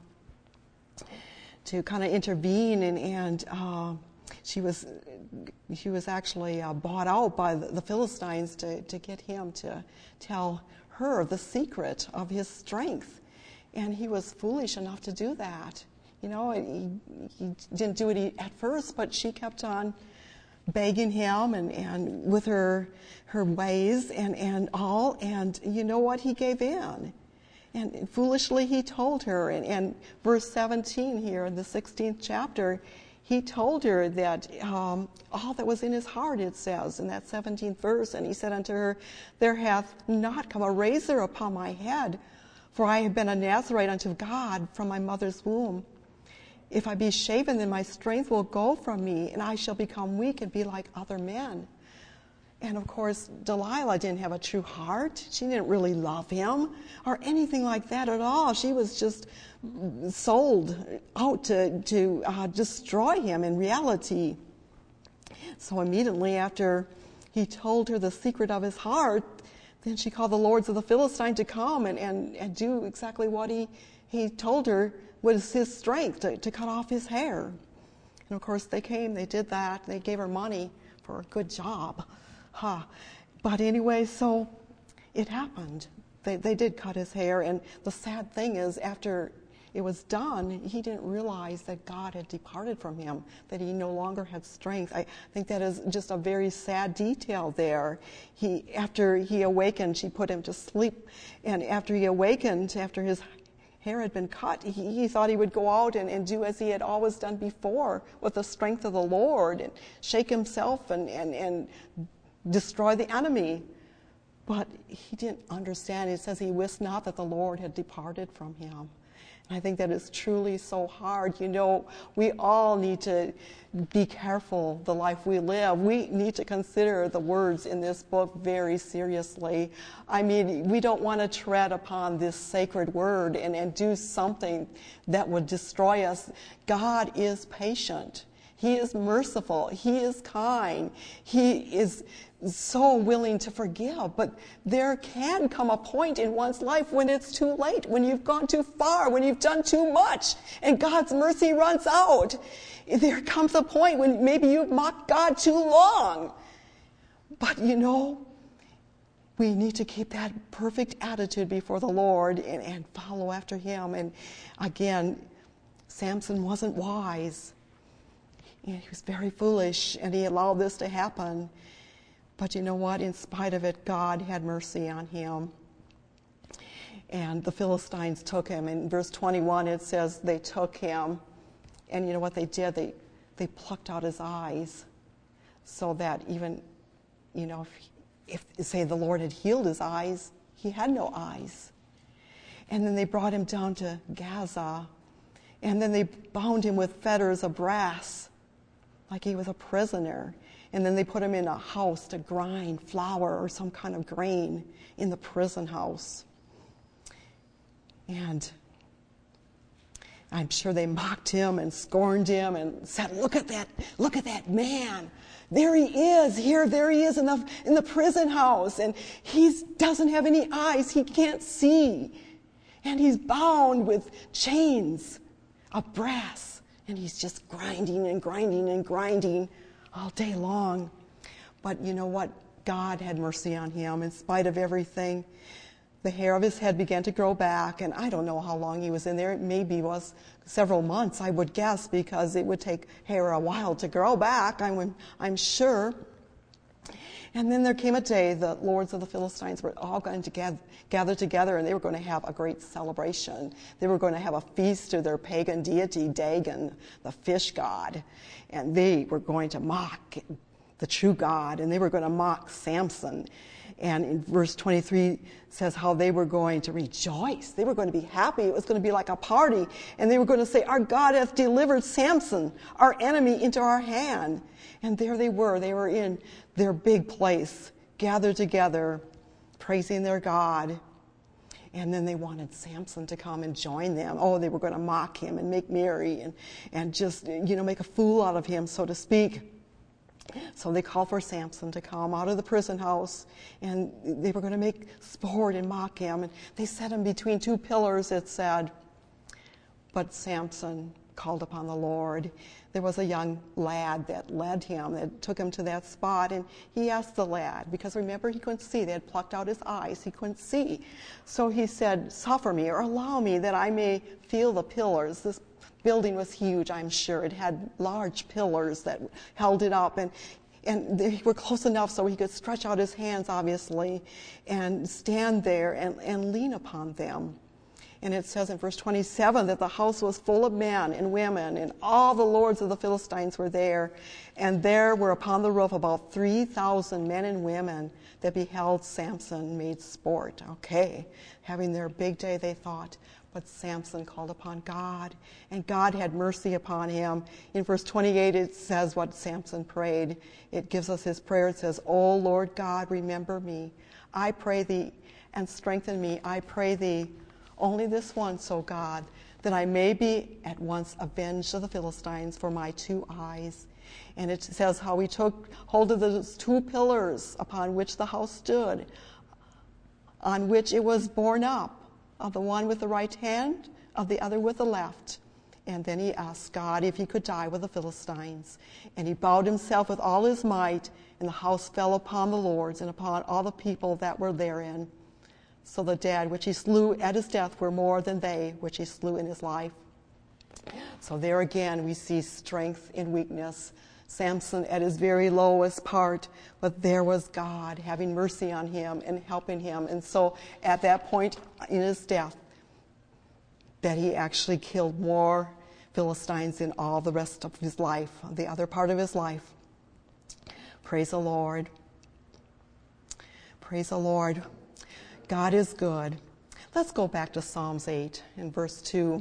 kind of intervene, and she was actually bought out by the Philistines to get him to tell her the secret of his strength. And he was foolish enough to do that. He didn't do it at first, but she kept on begging him and with her ways and all, and you know what? He gave in. And foolishly he told her, and verse 17 here in the 16th chapter, he told her that all that was in his heart, it says in that 17th verse, and he said unto her, there hath not come a razor upon my head, for I have been a Nazirite unto God from my mother's womb. If I be shaven, then my strength will go from me, and I shall become weak and be like other men. And of course, Delilah didn't have a true heart. She didn't really love him or anything like that at all. She was just sold out to destroy him in reality. So immediately after he told her the secret of his heart, then she called the lords of the Philistine to come and do exactly what he told her was his strength, to cut off his hair. And of course they came, they did that, they gave her money for a good job. But anyway, so it happened. They did cut his hair, and the sad thing is, after it was done, he didn't realize that God had departed from him, that he no longer had strength. I think that is just a very sad detail there. After he awakened, she put him to sleep, and after he awakened, after his hair had been cut, he thought he would go out and do as he had always done before with the strength of the Lord and shake himself and destroy the enemy. But he didn't understand. It says he wist not that the Lord had departed from him. And I think that is truly so hard. We all need to be careful the life we live. We need to consider the words in this book very seriously. I mean, we don't want to tread upon this sacred word and do something that would destroy us. God is patient. He is merciful. He is kind. He is so willing to forgive. But there can come a point in one's life when it's too late, when you've gone too far, when you've done too much, and God's mercy runs out. There comes a point when maybe you've mocked God too long. But we need to keep that perfect attitude before the Lord and follow after him. And again, Samson wasn't wise. He was very foolish, and he allowed this to happen. But you know what? In spite of it, God had mercy on him. And the Philistines took him. In verse 21, it says they took him. And you know what they did? They plucked out his eyes, so that even, if say the Lord had healed his eyes, he had no eyes. And then they brought him down to Gaza. And then they bound him with fetters of brass, like he was a prisoner. And then they put him in a house to grind flour or some kind of grain in the prison house. And I'm sure they mocked him and scorned him and said, look at that man. There he is, there he is in the prison house. And he doesn't have any eyes, he can't see. And he's bound with chains of brass And he's just grinding and grinding and grinding all day long. But you know what? God had mercy on him in spite of everything. The hair of his head began to grow back, and I don't know how long he was in there. It maybe was several months, I would guess, because it would take hair a while to grow back, I'm sure. And then there came a day the lords of the Philistines were all going to gather together, and they were going to have a great celebration. They were going to have a feast to their pagan deity, Dagon, the fish god. And they were going to mock the true God, and they were going to mock Samson. And in verse 23 says how they were going to rejoice. They were going to be happy. It was going to be like a party. And they were going to say, our God hath delivered Samson, our enemy, into our hand. And there they were. They were in their big place, gathered together, praising their God. And then they wanted Samson to come and join them. Oh, they were going to mock him and make merry and just, make a fool out of him, so to speak. So they called for Samson to come out of the prison house, and they were going to make sport and mock him. And they set him between two pillars, it said. But Samson called upon the Lord. There was a young lad that led him, that took him to that spot, and he asked the lad, because remember, he couldn't see. They had plucked out his eyes. He couldn't see. So he said, suffer me, or allow me, that I may feel the pillars. This building was huge, I'm sure. It had large pillars that held it up, and they were close enough so he could stretch out his hands, obviously, and stand there and lean upon them. And it says in verse 27 that the house was full of men and women, and all the lords of the Philistines were there. And there were upon the roof about 3,000 men and women that beheld Samson made sport. Okay, having their big day, they thought. But Samson called upon God, and God had mercy upon him. In verse 28, it says what Samson prayed. It gives us his prayer. It says, O Lord God, remember me. I pray thee, and strengthen me. I pray thee, only this once, O God, that I may be at once avenged of the Philistines for my 2 eyes. And it says how he took hold of those 2 pillars upon which the house stood, on which it was borne up, of the one with the right hand, of the other with the left. And then he asked God if he could die with the Philistines. And he bowed himself with all his might, and the house fell upon the lords and upon all the people that were therein. So the dead which he slew at his death were more than they which he slew in his life. So there again we see strength in weakness. Samson at his very lowest part, but there was God having mercy on him and helping him. And so at that point in his death, that he actually killed more Philistines in all the rest of his life, the other part of his life. Praise the Lord. Praise the Lord. God is good. Let's go back to Psalms 8 in verse 2.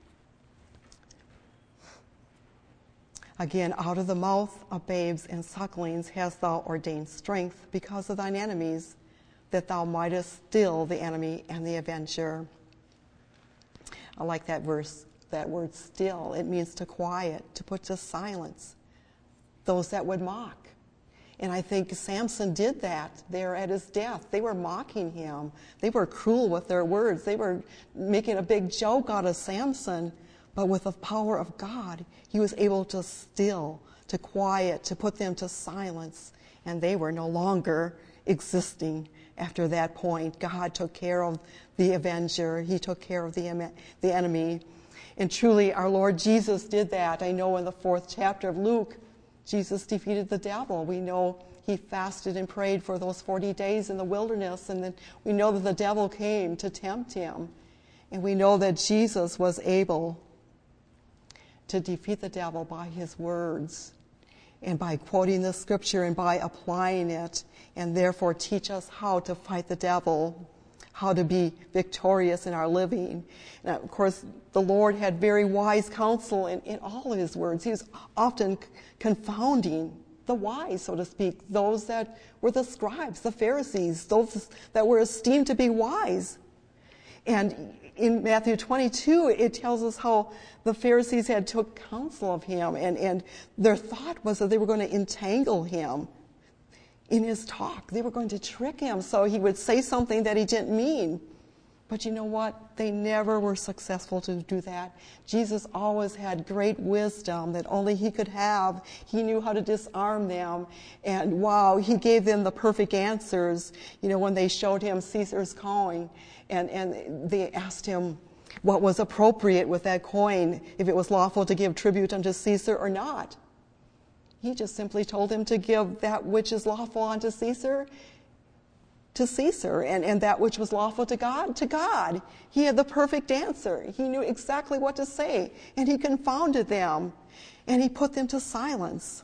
Again, out of the mouth of babes and sucklings hast thou ordained strength because of thine enemies, that thou mightest still the enemy and the avenger. I like that verse, that word still. It means to quiet, to put to silence those that would mock. And I think Samson did that there at his death. They were mocking him. They were cruel with their words. They were making a big joke out of Samson. But with the power of God, he was able to still, to quiet, to put them to silence. And they were no longer existing after that point. God took care of the avenger. He took care of the enemy. And truly, our Lord Jesus did that. I know in the 4th chapter of Luke, Jesus defeated the devil. We know he fasted and prayed for those 40 days in the wilderness. And then we know that the devil came to tempt him. And we know that Jesus was able to defeat the devil by his words and by quoting the scripture and by applying it, and therefore teach us how to fight the devil, how to be victorious in our living. And of course, the Lord had very wise counsel in all of his words. He was often confounding the wise, so to speak, those that were the scribes, the Pharisees, those that were esteemed to be wise. And in Matthew 22, it tells us how the Pharisees had took counsel of him, and their thought was that they were going to entangle him in his talk. They were going to trick him so he would say something that he didn't mean. But you know what? They never were successful to do that. Jesus always had great wisdom that only he could have. He knew how to disarm them. And wow, he gave them the perfect answers. When they showed him Caesar's coin and they asked him what was appropriate with that coin, if it was lawful to give tribute unto Caesar or not. He just simply told him to give that which is lawful unto Caesar to Caesar, and that which was lawful to God. He had the perfect answer. He knew exactly what to say, and he confounded them, and he put them to silence.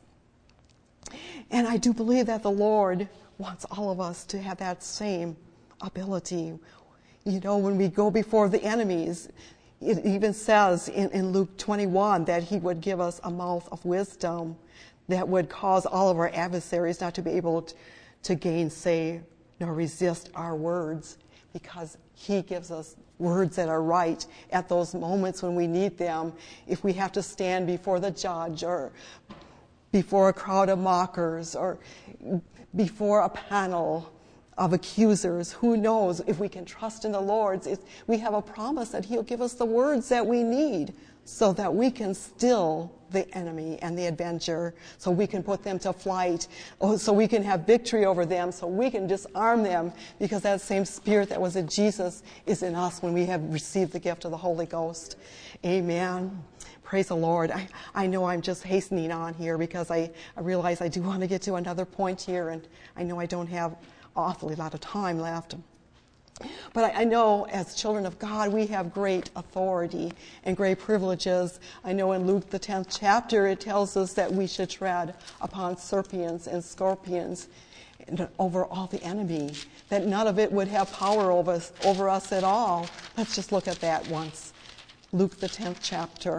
And I do believe that the Lord wants all of us to have that same ability. When we go before the enemies, it even says in Luke 21 that he would give us a mouth of wisdom that would cause all of our adversaries not to be able to gainsay nor resist our words, because he gives us words that are right at those moments when we need them. If we have to stand before the judge or before a crowd of mockers or before a panel of accusers, who knows? If we can trust in the Lord, we have a promise that he'll give us the words that we need so that we can still the enemy and the avenger, so we can put them to flight, so we can have victory over them, so we can disarm them, because that same spirit that was in Jesus is in us when we have received the gift of the Holy Ghost. Amen. Praise the Lord. I know I'm just hastening on here because I realize I do want to get to another point here, and I know I don't have awfully lot of time left. But I know as children of God, we have great authority and great privileges. I know in Luke, the 10th chapter, it tells us that we should tread upon serpents and scorpions and over all the enemy, that none of it would have power over us at all. Let's just look at that once. Luke, the 10th chapter.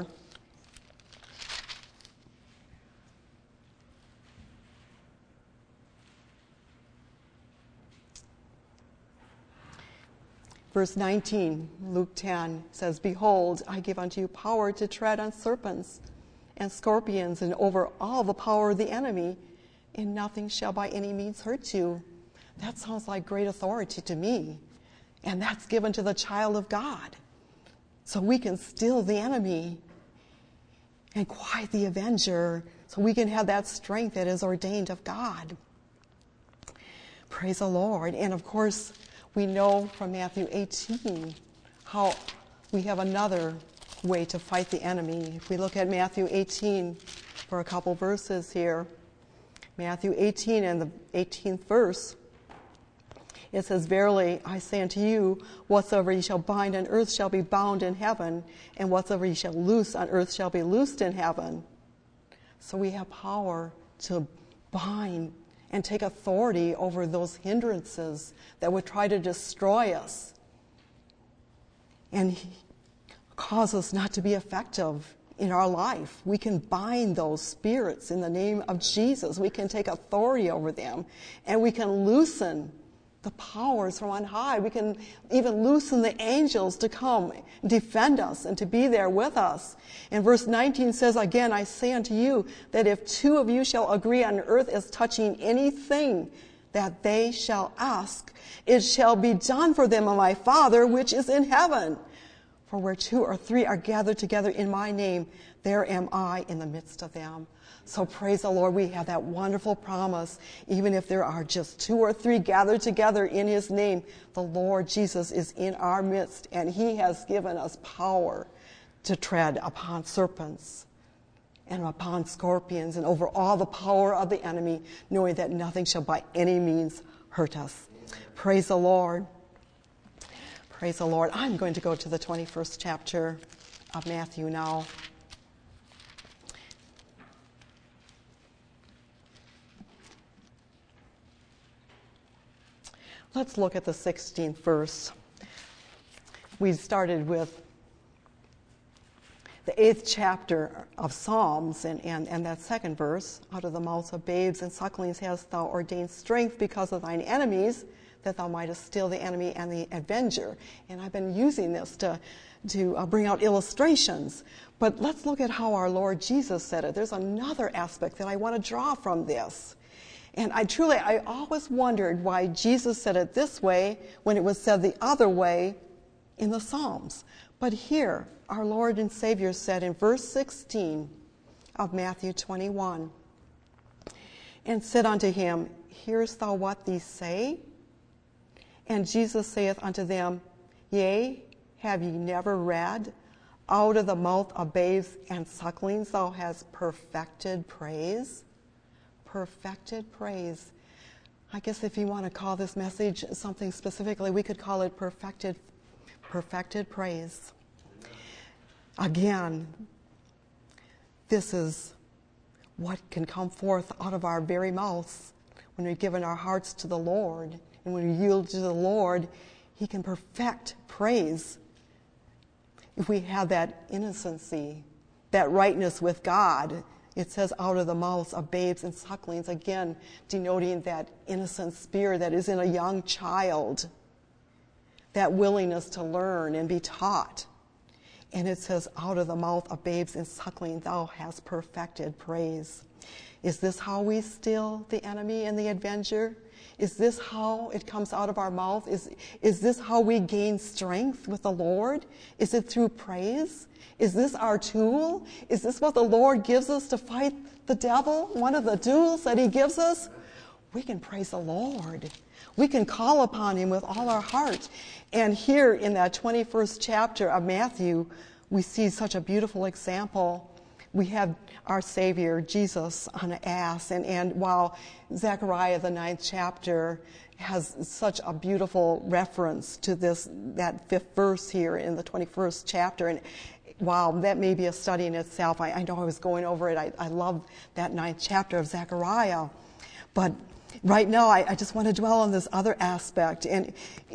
Verse 19, Luke 10 says, "Behold, I give unto you power to tread on serpents and scorpions and over all the power of the enemy, and nothing shall by any means hurt you." That sounds like great authority to me. And that's given to the child of God. So we can still the enemy and quiet the avenger, so we can have that strength that is ordained of God. Praise the Lord. And of course, we know from Matthew 18 how we have another way to fight the enemy. If we look at Matthew 18 for a couple verses here, Matthew 18 and the 18th verse, it says, "Verily I say unto you, whatsoever ye shall bind on earth shall be bound in heaven, and whatsoever ye shall loose on earth shall be loosed in heaven." So we have power to bind and take authority over those hindrances that would try to destroy us and cause us not to be effective in our life. We can bind those spirits in the name of Jesus. We can take authority over them, and we can loosen the powers from on high. We can even loosen the angels to come defend us and to be there with us. And verse 19 says, "Again, I say unto you that if two of you shall agree on earth as touching anything that they shall ask, it shall be done for them of my Father which is in heaven. For where two or three are gathered together in my name, there am I in the midst of them." So praise the Lord, we have that wonderful promise. Even if there are just two or three gathered together in his name, the Lord Jesus is in our midst, and he has given us power to tread upon serpents and upon scorpions and over all the power of the enemy, knowing that nothing shall by any means hurt us. Praise the Lord. Praise the Lord. I'm going to go to the 21st chapter of Matthew now. Let's look at the 16th verse. We started with the 8th chapter of Psalms, and that second verse, "Out of the mouths of babes and sucklings hast thou ordained strength because of thine enemies, that thou mightest still the enemy and the avenger." And I've been using this to bring out illustrations. But let's look at how our Lord Jesus said it. There's another aspect that I want to draw from this. And I always wondered why Jesus said it this way when it was said the other way in the Psalms. But here, our Lord and Savior said in verse 16 of Matthew 21, and said unto him, Hearest thou what these say? And Jesus saith unto them, Yea, have ye never read, out of the mouth of babes and sucklings thou hast perfected praise? Perfected praise. I guess if you want to call this message something specifically, we could call it perfected praise. Again, this is what can come forth out of our very mouths when we've given our hearts to the Lord. And when we yield to the Lord, He can perfect praise. If we have that innocency, that rightness with God, it says out of the mouths of babes and sucklings, again, denoting that innocent spirit that is in a young child, that willingness to learn and be taught. And it says, out of the mouth of babes and sucklings, thou hast perfected praise. Is this how we still the enemy and the avenger? Is this how it comes out of our mouth? Is this how we gain strength with the Lord? Is it through praise? Is this our tool? Is this what the Lord gives us to fight the devil? One of the tools that He gives us? We can praise the Lord. We can call upon Him with all our heart. And here in that 21st chapter of Matthew, we see such a beautiful example. We have our Savior, Jesus, on an ass. And while Zechariah, the 9th chapter, has such a beautiful reference to that 5th verse here in the 21st chapter. And wow, that may be a study in itself. I know I was going over it. I love that 9th chapter of Zechariah. But right now, I just want to dwell on this other aspect. And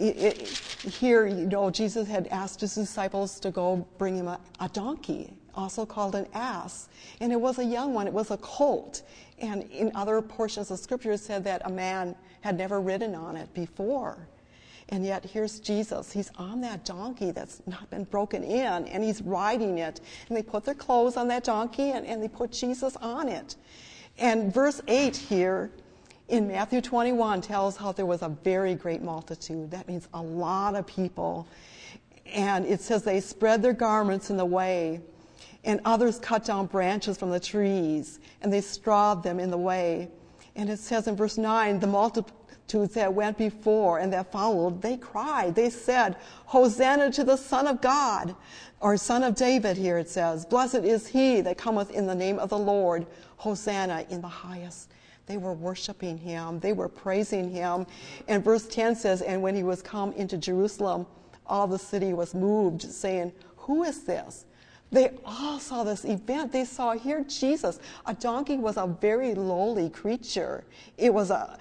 here, Jesus had asked His disciples to go bring Him a donkey, also called an ass. And it was a young one. It was a colt. And in other portions of Scripture, it said that a man had never ridden on it before. And yet, here's Jesus. He's on that donkey that's not been broken in, and He's riding it. And they put their clothes on that donkey, and they put Jesus on it. And verse 8 here in Matthew 21 tells how there was a very great multitude. That means a lot of people. And it says they spread their garments in the way, and others cut down branches from the trees, and they strawed them in the way. And it says in verse 9, the multitudes that went before and that followed, they cried. They said, Hosanna to the Son of God, or Son of David here it says. Blessed is He that cometh in the name of the Lord. Hosanna in the highest. They were worshiping Him. They were praising Him. And verse 10 says, and when He was come into Jerusalem, all the city was moved, saying, Who is this? They all saw this event. They saw here Jesus. A donkey was a very lowly creature. It was a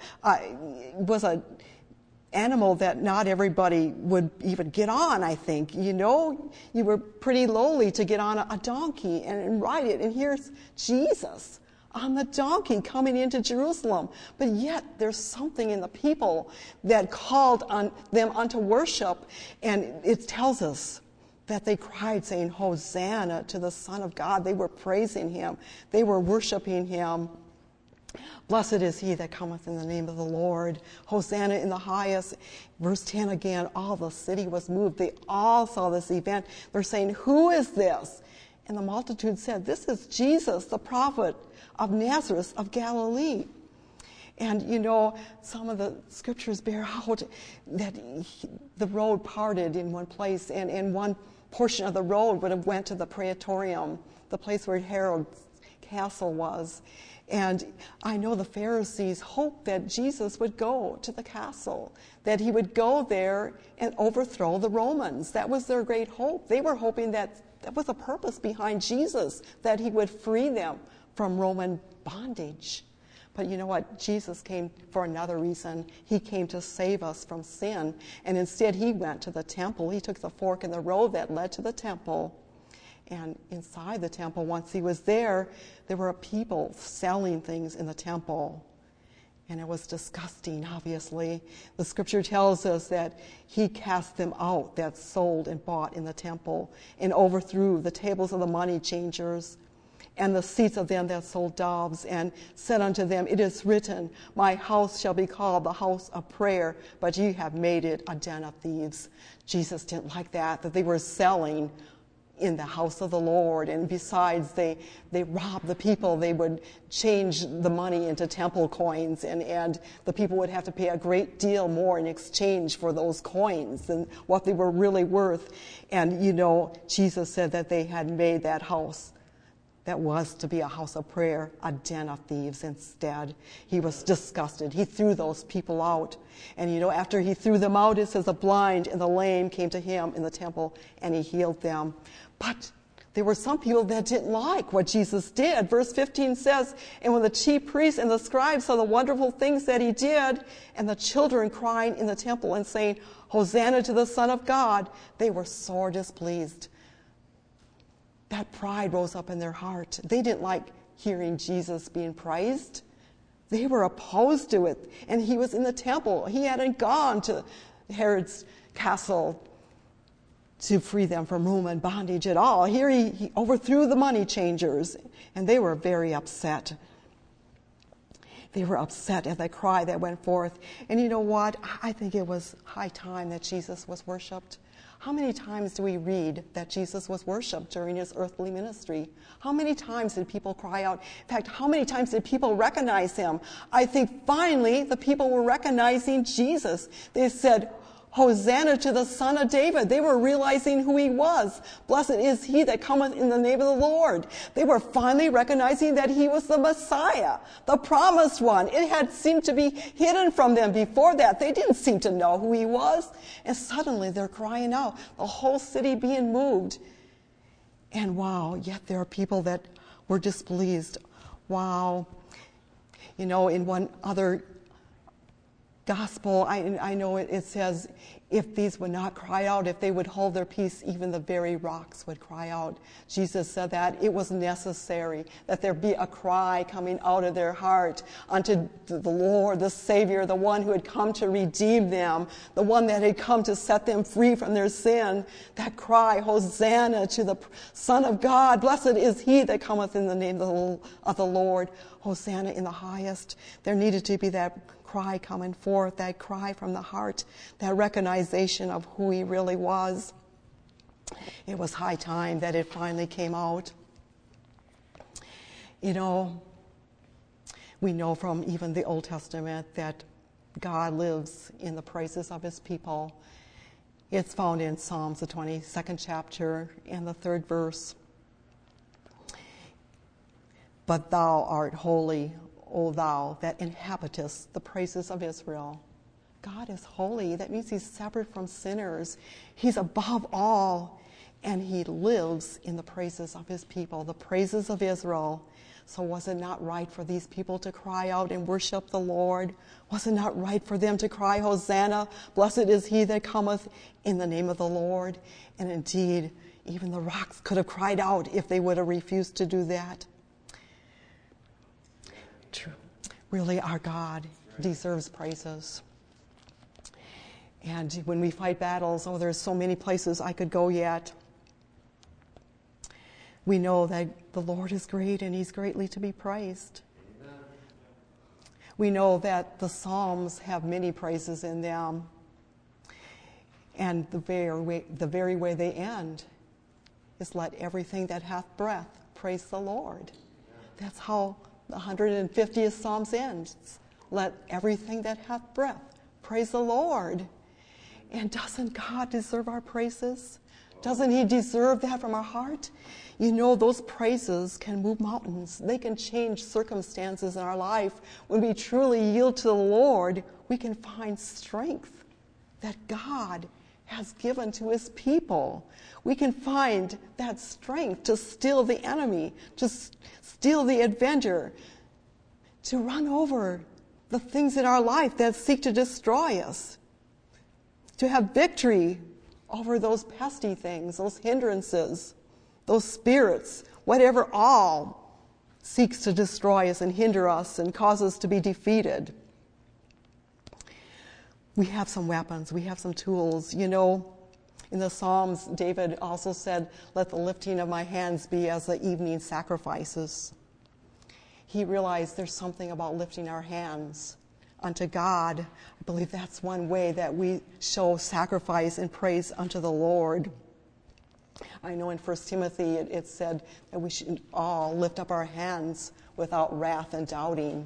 animal that not everybody would even get on, I think. You were pretty lowly to get on a donkey and ride it. And here's Jesus on the donkey coming into Jerusalem. But yet there's something in the people that called on them unto worship. And it tells us that they cried saying, Hosanna to the Son of God. They were praising Him. They were worshiping Him. Blessed is He that cometh in the name of the Lord. Hosanna in the highest. Verse 10 again, all the city was moved. They all saw this event. They're saying, Who is this? And the multitude said, This is Jesus, the prophet of Nazareth of Galilee. And some of the scriptures bear out that the road parted in one place, and one portion of the road would have went to the Praetorium, the place where Herod's castle was. And I know the Pharisees hoped that Jesus would go to the castle, that He would go there and overthrow the Romans. That was their great hope. They were hoping that was a purpose behind Jesus, that He would free them from Roman bondage. But you know what? Jesus came for another reason. He came to save us from sin. And instead, He went to the temple. He took the fork in the road that led to the temple. And inside the temple, once He was there were people selling things in the temple. And it was disgusting, obviously. The scripture tells us that He cast them out that sold and bought in the temple and overthrew the tables of the money changers and the seats of them that sold doves, and said unto them, It is written, My house shall be called the house of prayer, but ye have made it a den of thieves. Jesus didn't like that they were selling in the house of the Lord. And besides, they robbed the people. They would change the money into temple coins, and the people would have to pay a great deal more in exchange for those coins than what they were really worth. And, Jesus said that they had made that house that was to be a house of prayer a den of thieves instead. He was disgusted. He threw those people out. And after he threw them out, it says the blind and the lame came to him in the temple and he healed them. But there were some people that didn't like what Jesus did. Verse 15 says, And when the chief priests and the scribes saw the wonderful things that he did, and the children crying in the temple and saying, Hosanna to the Son of God, they were sore displeased. That pride rose up in their heart. They didn't like hearing Jesus being praised. They were opposed to it. And he was in the temple. He hadn't gone to Herod's castle to free them from Roman bondage at all. Here he overthrew the money changers, and they were very upset. They were upset at that cry that went forth. And you know what? I think it was high time that Jesus was worshipped. How many times do we read that Jesus was worshipped during his earthly ministry? How many times did people cry out? In fact, how many times did people recognize him? I think finally the people were recognizing Jesus. They said, Hosanna to the Son of David. They were realizing who he was. Blessed is he that cometh in the name of the Lord. They were finally recognizing that he was the Messiah, the promised one. It had seemed to be hidden from them before that. They didn't seem to know who he was. And suddenly they're crying out, the whole city being moved. And wow, yet there are people that were displeased. Wow. In one other gospel, I know it says, if these would not cry out, if they would hold their peace, even the very rocks would cry out. Jesus said that it was necessary that there be a cry coming out of their heart unto the Lord, the Savior, the one who had come to redeem them, the one that had come to set them free from their sin. That cry, Hosanna to the Son of God. Blessed is he that cometh in the name of the Lord. Hosanna in the highest. There needed to be that cry coming forth, that cry from the heart, that recognition of who he really was. It was high time that it finally came out. We know from even the Old Testament that God lives in the praises of his people. It's found in Psalms, the 22nd chapter and the 3rd verse. But thou art holy, O thou that inhabitest the praises of Israel. God is holy. That means he's separate from sinners. He's above all, and he lives in the praises of his people, the praises of Israel. So was it not right for these people to cry out and worship the Lord? Was it not right for them to cry, Hosanna, blessed is he that cometh in the name of the Lord? And indeed, even the rocks could have cried out if they would have refused to do that. True. Really, our God deserves praises. And when we fight battles, there's so many places I could go yet. We know that the Lord is great and he's greatly to be praised. Amen. We know that the Psalms have many praises in them. And the very way they end is let everything that hath breath praise the Lord. That's how the 150th Psalms ends. Let everything that hath breath praise the Lord. And doesn't God deserve our praises? Doesn't he deserve that from our heart? Those praises can move mountains. They can change circumstances in our life. When we truly yield to the Lord, we can find strength that God has given to his people. We can find that strength to still the enemy, to still the avenger, to run over the things in our life that seek to destroy us, to have victory over those pesky things, those hindrances, those spirits, whatever all seeks to destroy us and hinder us and cause us to be defeated. We have some weapons. We have some tools. In the Psalms, David also said, "Let the lifting of my hands be as the evening sacrifices." He realized there's something about lifting our hands unto God. I believe that's one way that we show sacrifice and praise unto the Lord. I know in 1 Timothy it said that we should all lift up our hands without wrath and doubting.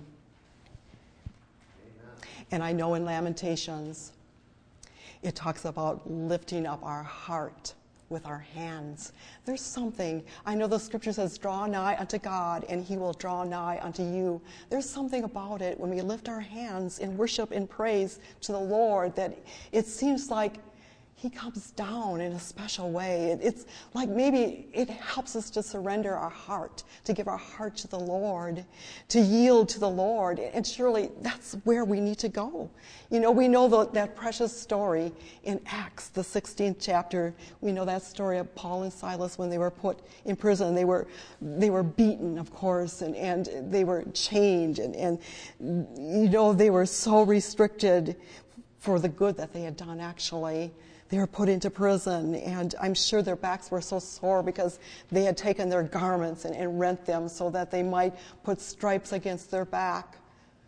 Amen. And I know in Lamentations it talks about lifting up our heart with our hands. There's something. I know the scripture says, "Draw nigh unto God, and he will draw nigh unto you." There's something about it when we lift our hands in worship and praise to the Lord that it seems like he comes down in a special way. It's like maybe it helps us to surrender our heart, to give our heart to the Lord, to yield to the Lord. And surely that's where we need to go. You know, we know that precious story in Acts, the 16th chapter. We know that story of Paul and Silas when they were put in prison. They were beaten, of course, and they were chained. And you know, they were so restricted for the good that they had done, actually. They were put into prison, and I'm sure their backs were so sore because they had taken their garments and rent them so that they might put stripes against their back.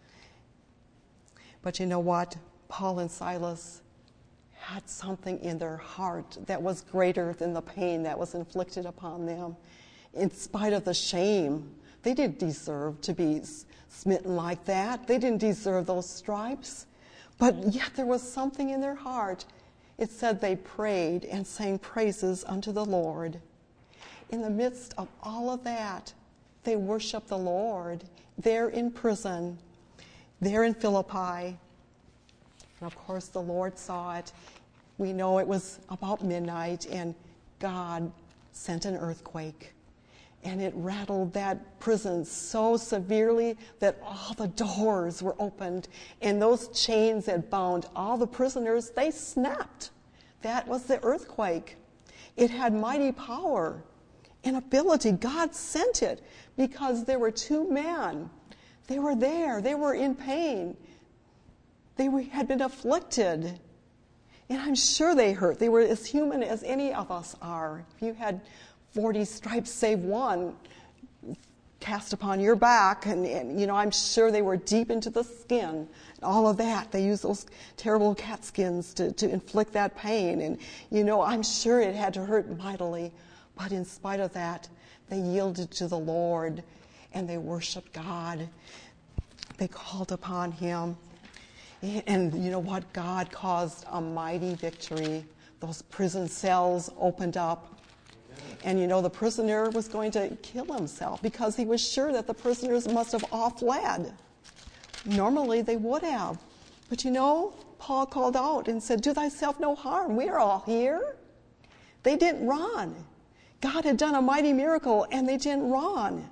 But you know what? Paul and Silas had something in their heart that was greater than the pain that was inflicted upon them. In spite of the shame, they didn't deserve to be smitten like that. They didn't deserve those stripes. But yet there was something in their heart. It said they prayed and sang praises unto the Lord. In the midst of all of that, they worshiped the Lord. They're in prison. They're in Philippi. And of course, the Lord saw it. We know it was about midnight, and God sent an earthquake. And it rattled that prison so severely that all the doors were opened. And those chains that bound all the prisoners, they snapped. That was the earthquake. It had mighty power and ability. God sent it because there were two men. They were there. They were in pain. They had been afflicted. And I'm sure they hurt. They were as human as any of us are. If you had 40 stripes save one cast upon your back, and you know, I'm sure they were deep into the skin, and all of that. They used those terrible cat skins to inflict that pain, and you know, I'm sure it had to hurt mightily. But in spite of that, they yielded to the Lord, and they worshiped God. They called upon Him. And you know what? God caused a mighty victory. Those prison cells opened up. And you know, the prisoner was going to kill himself because he was sure that the prisoners must have all fled. Normally they would have. But you know, Paul called out and said, "Do thyself no harm. We are all here." They didn't run. God had done a mighty miracle, and they didn't run.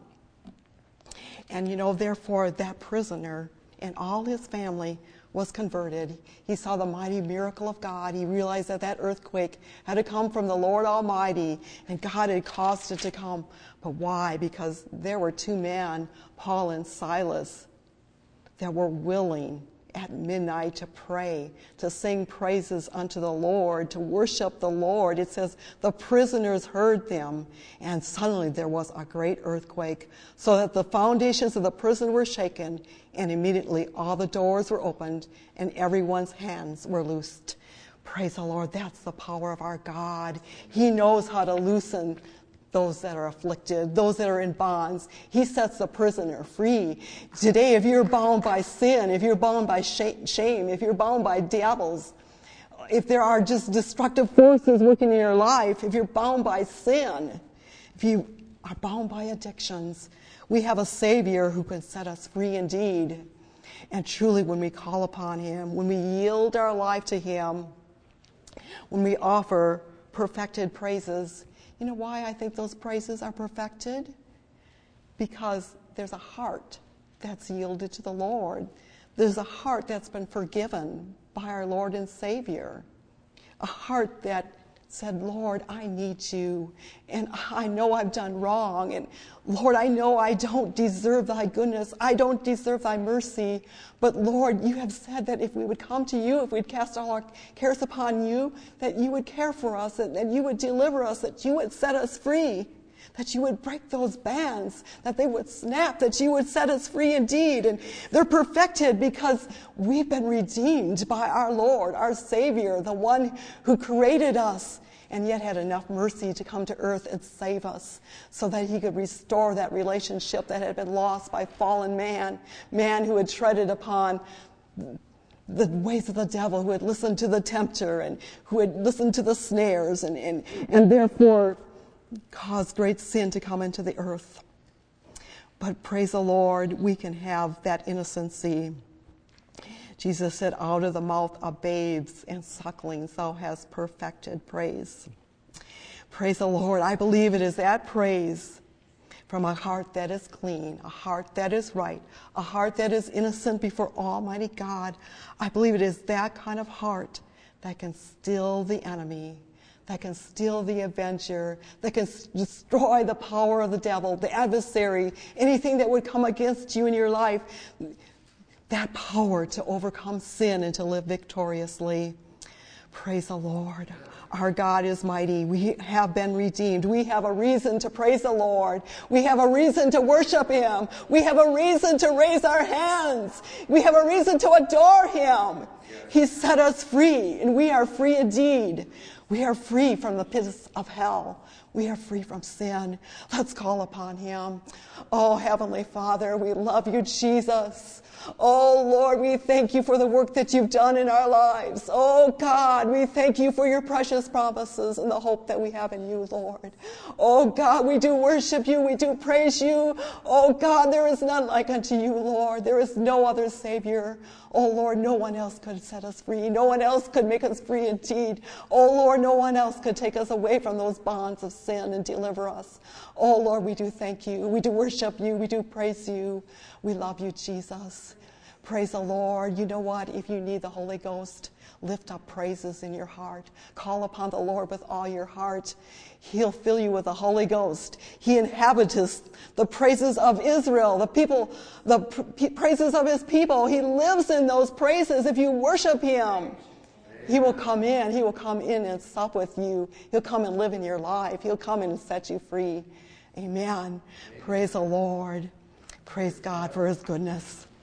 And you know, therefore, that prisoner and all his family was converted. He saw the mighty miracle of God. He realized that that earthquake had to come from the Lord Almighty, and God had caused it to come. But why? Because there were two men, Paul and Silas, that were willing at midnight to pray, to sing praises unto the Lord, to worship the Lord. It says the prisoners heard them, and suddenly there was a great earthquake, so that the foundations of the prison were shaken, and immediately all the doors were opened, and everyone's hands were loosed. Praise the Lord. That's the power of our God. He knows how to loosen those that are afflicted, those that are in bonds. He sets the prisoner free. Today, if you're bound by sin, if you're bound by shame, if you're bound by devils, if there are just destructive forces working in your life, if you're bound by sin, if you are bound by addictions, we have a Savior who can set us free indeed. And truly, when we call upon Him, when we yield our life to Him, when we offer perfected praises, you know why I think those praises are perfected? Because there's a heart that's yielded to the Lord. There's a heart that's been forgiven by our Lord and Savior. A heart that said, Lord, I need you, and I know I've done wrong, and Lord, I know I don't deserve thy goodness, I don't deserve thy mercy, but Lord, you have said that if we would come to you, if we'd cast all our cares upon you, that you would care for us, that you would deliver us, that you would set us free, that you would break those bands, that they would snap, that you would set us free indeed. And they're perfected because we've been redeemed by our Lord, our Savior, the one who created us and yet had enough mercy to come to earth and save us so that he could restore that relationship that had been lost by fallen man who had treaded upon the ways of the devil, who had listened to the tempter and who had listened to the snares and therefore caused great sin to come into the earth. But praise the Lord, we can have that innocency. Jesus said, out of the mouth of babes and sucklings thou hast perfected praise. Praise the Lord. I believe it is that praise from a heart that is clean, a heart that is right, a heart that is innocent before Almighty God. I believe it is that kind of heart that can still the enemy, that can still the avenger, that can destroy the power of the devil, the adversary, anything that would come against you in your life. That power to overcome sin and to live victoriously. Praise the Lord. Our God is mighty. We have been redeemed. We have a reason to praise the Lord. We have a reason to worship him. We have a reason to raise our hands. We have a reason to adore him. He set us free, and we are free indeed. We are free from the pits of hell. We are free from sin. Let's call upon him. Oh, Heavenly Father, we love you, Jesus. Oh, Lord, we thank you for the work that you've done in our lives. Oh, God, we thank you for your precious promises and the hope that we have in you, Lord. Oh, God, we do worship you. We do praise you. Oh, God, there is none like unto you, Lord. There is no other Savior. Oh, Lord, no one else could set us free. No one else could make us free indeed. Oh, Lord, no one else could take us away from those bonds of sin and deliver us. Oh, Lord, we do thank you. We do worship you. We do praise you. We love you, Jesus. Praise the Lord. You know what? If you need the Holy Ghost, lift up praises in your heart. Call upon the Lord with all your heart. He'll fill you with the Holy Ghost. He inhabits the praises of Israel, the praises of his people. He lives in those praises if you worship him. He will come in. He will come in and sup with you. He'll come and live in your life. He'll come in and set you free. Amen. Praise the Lord. Praise God for his goodness.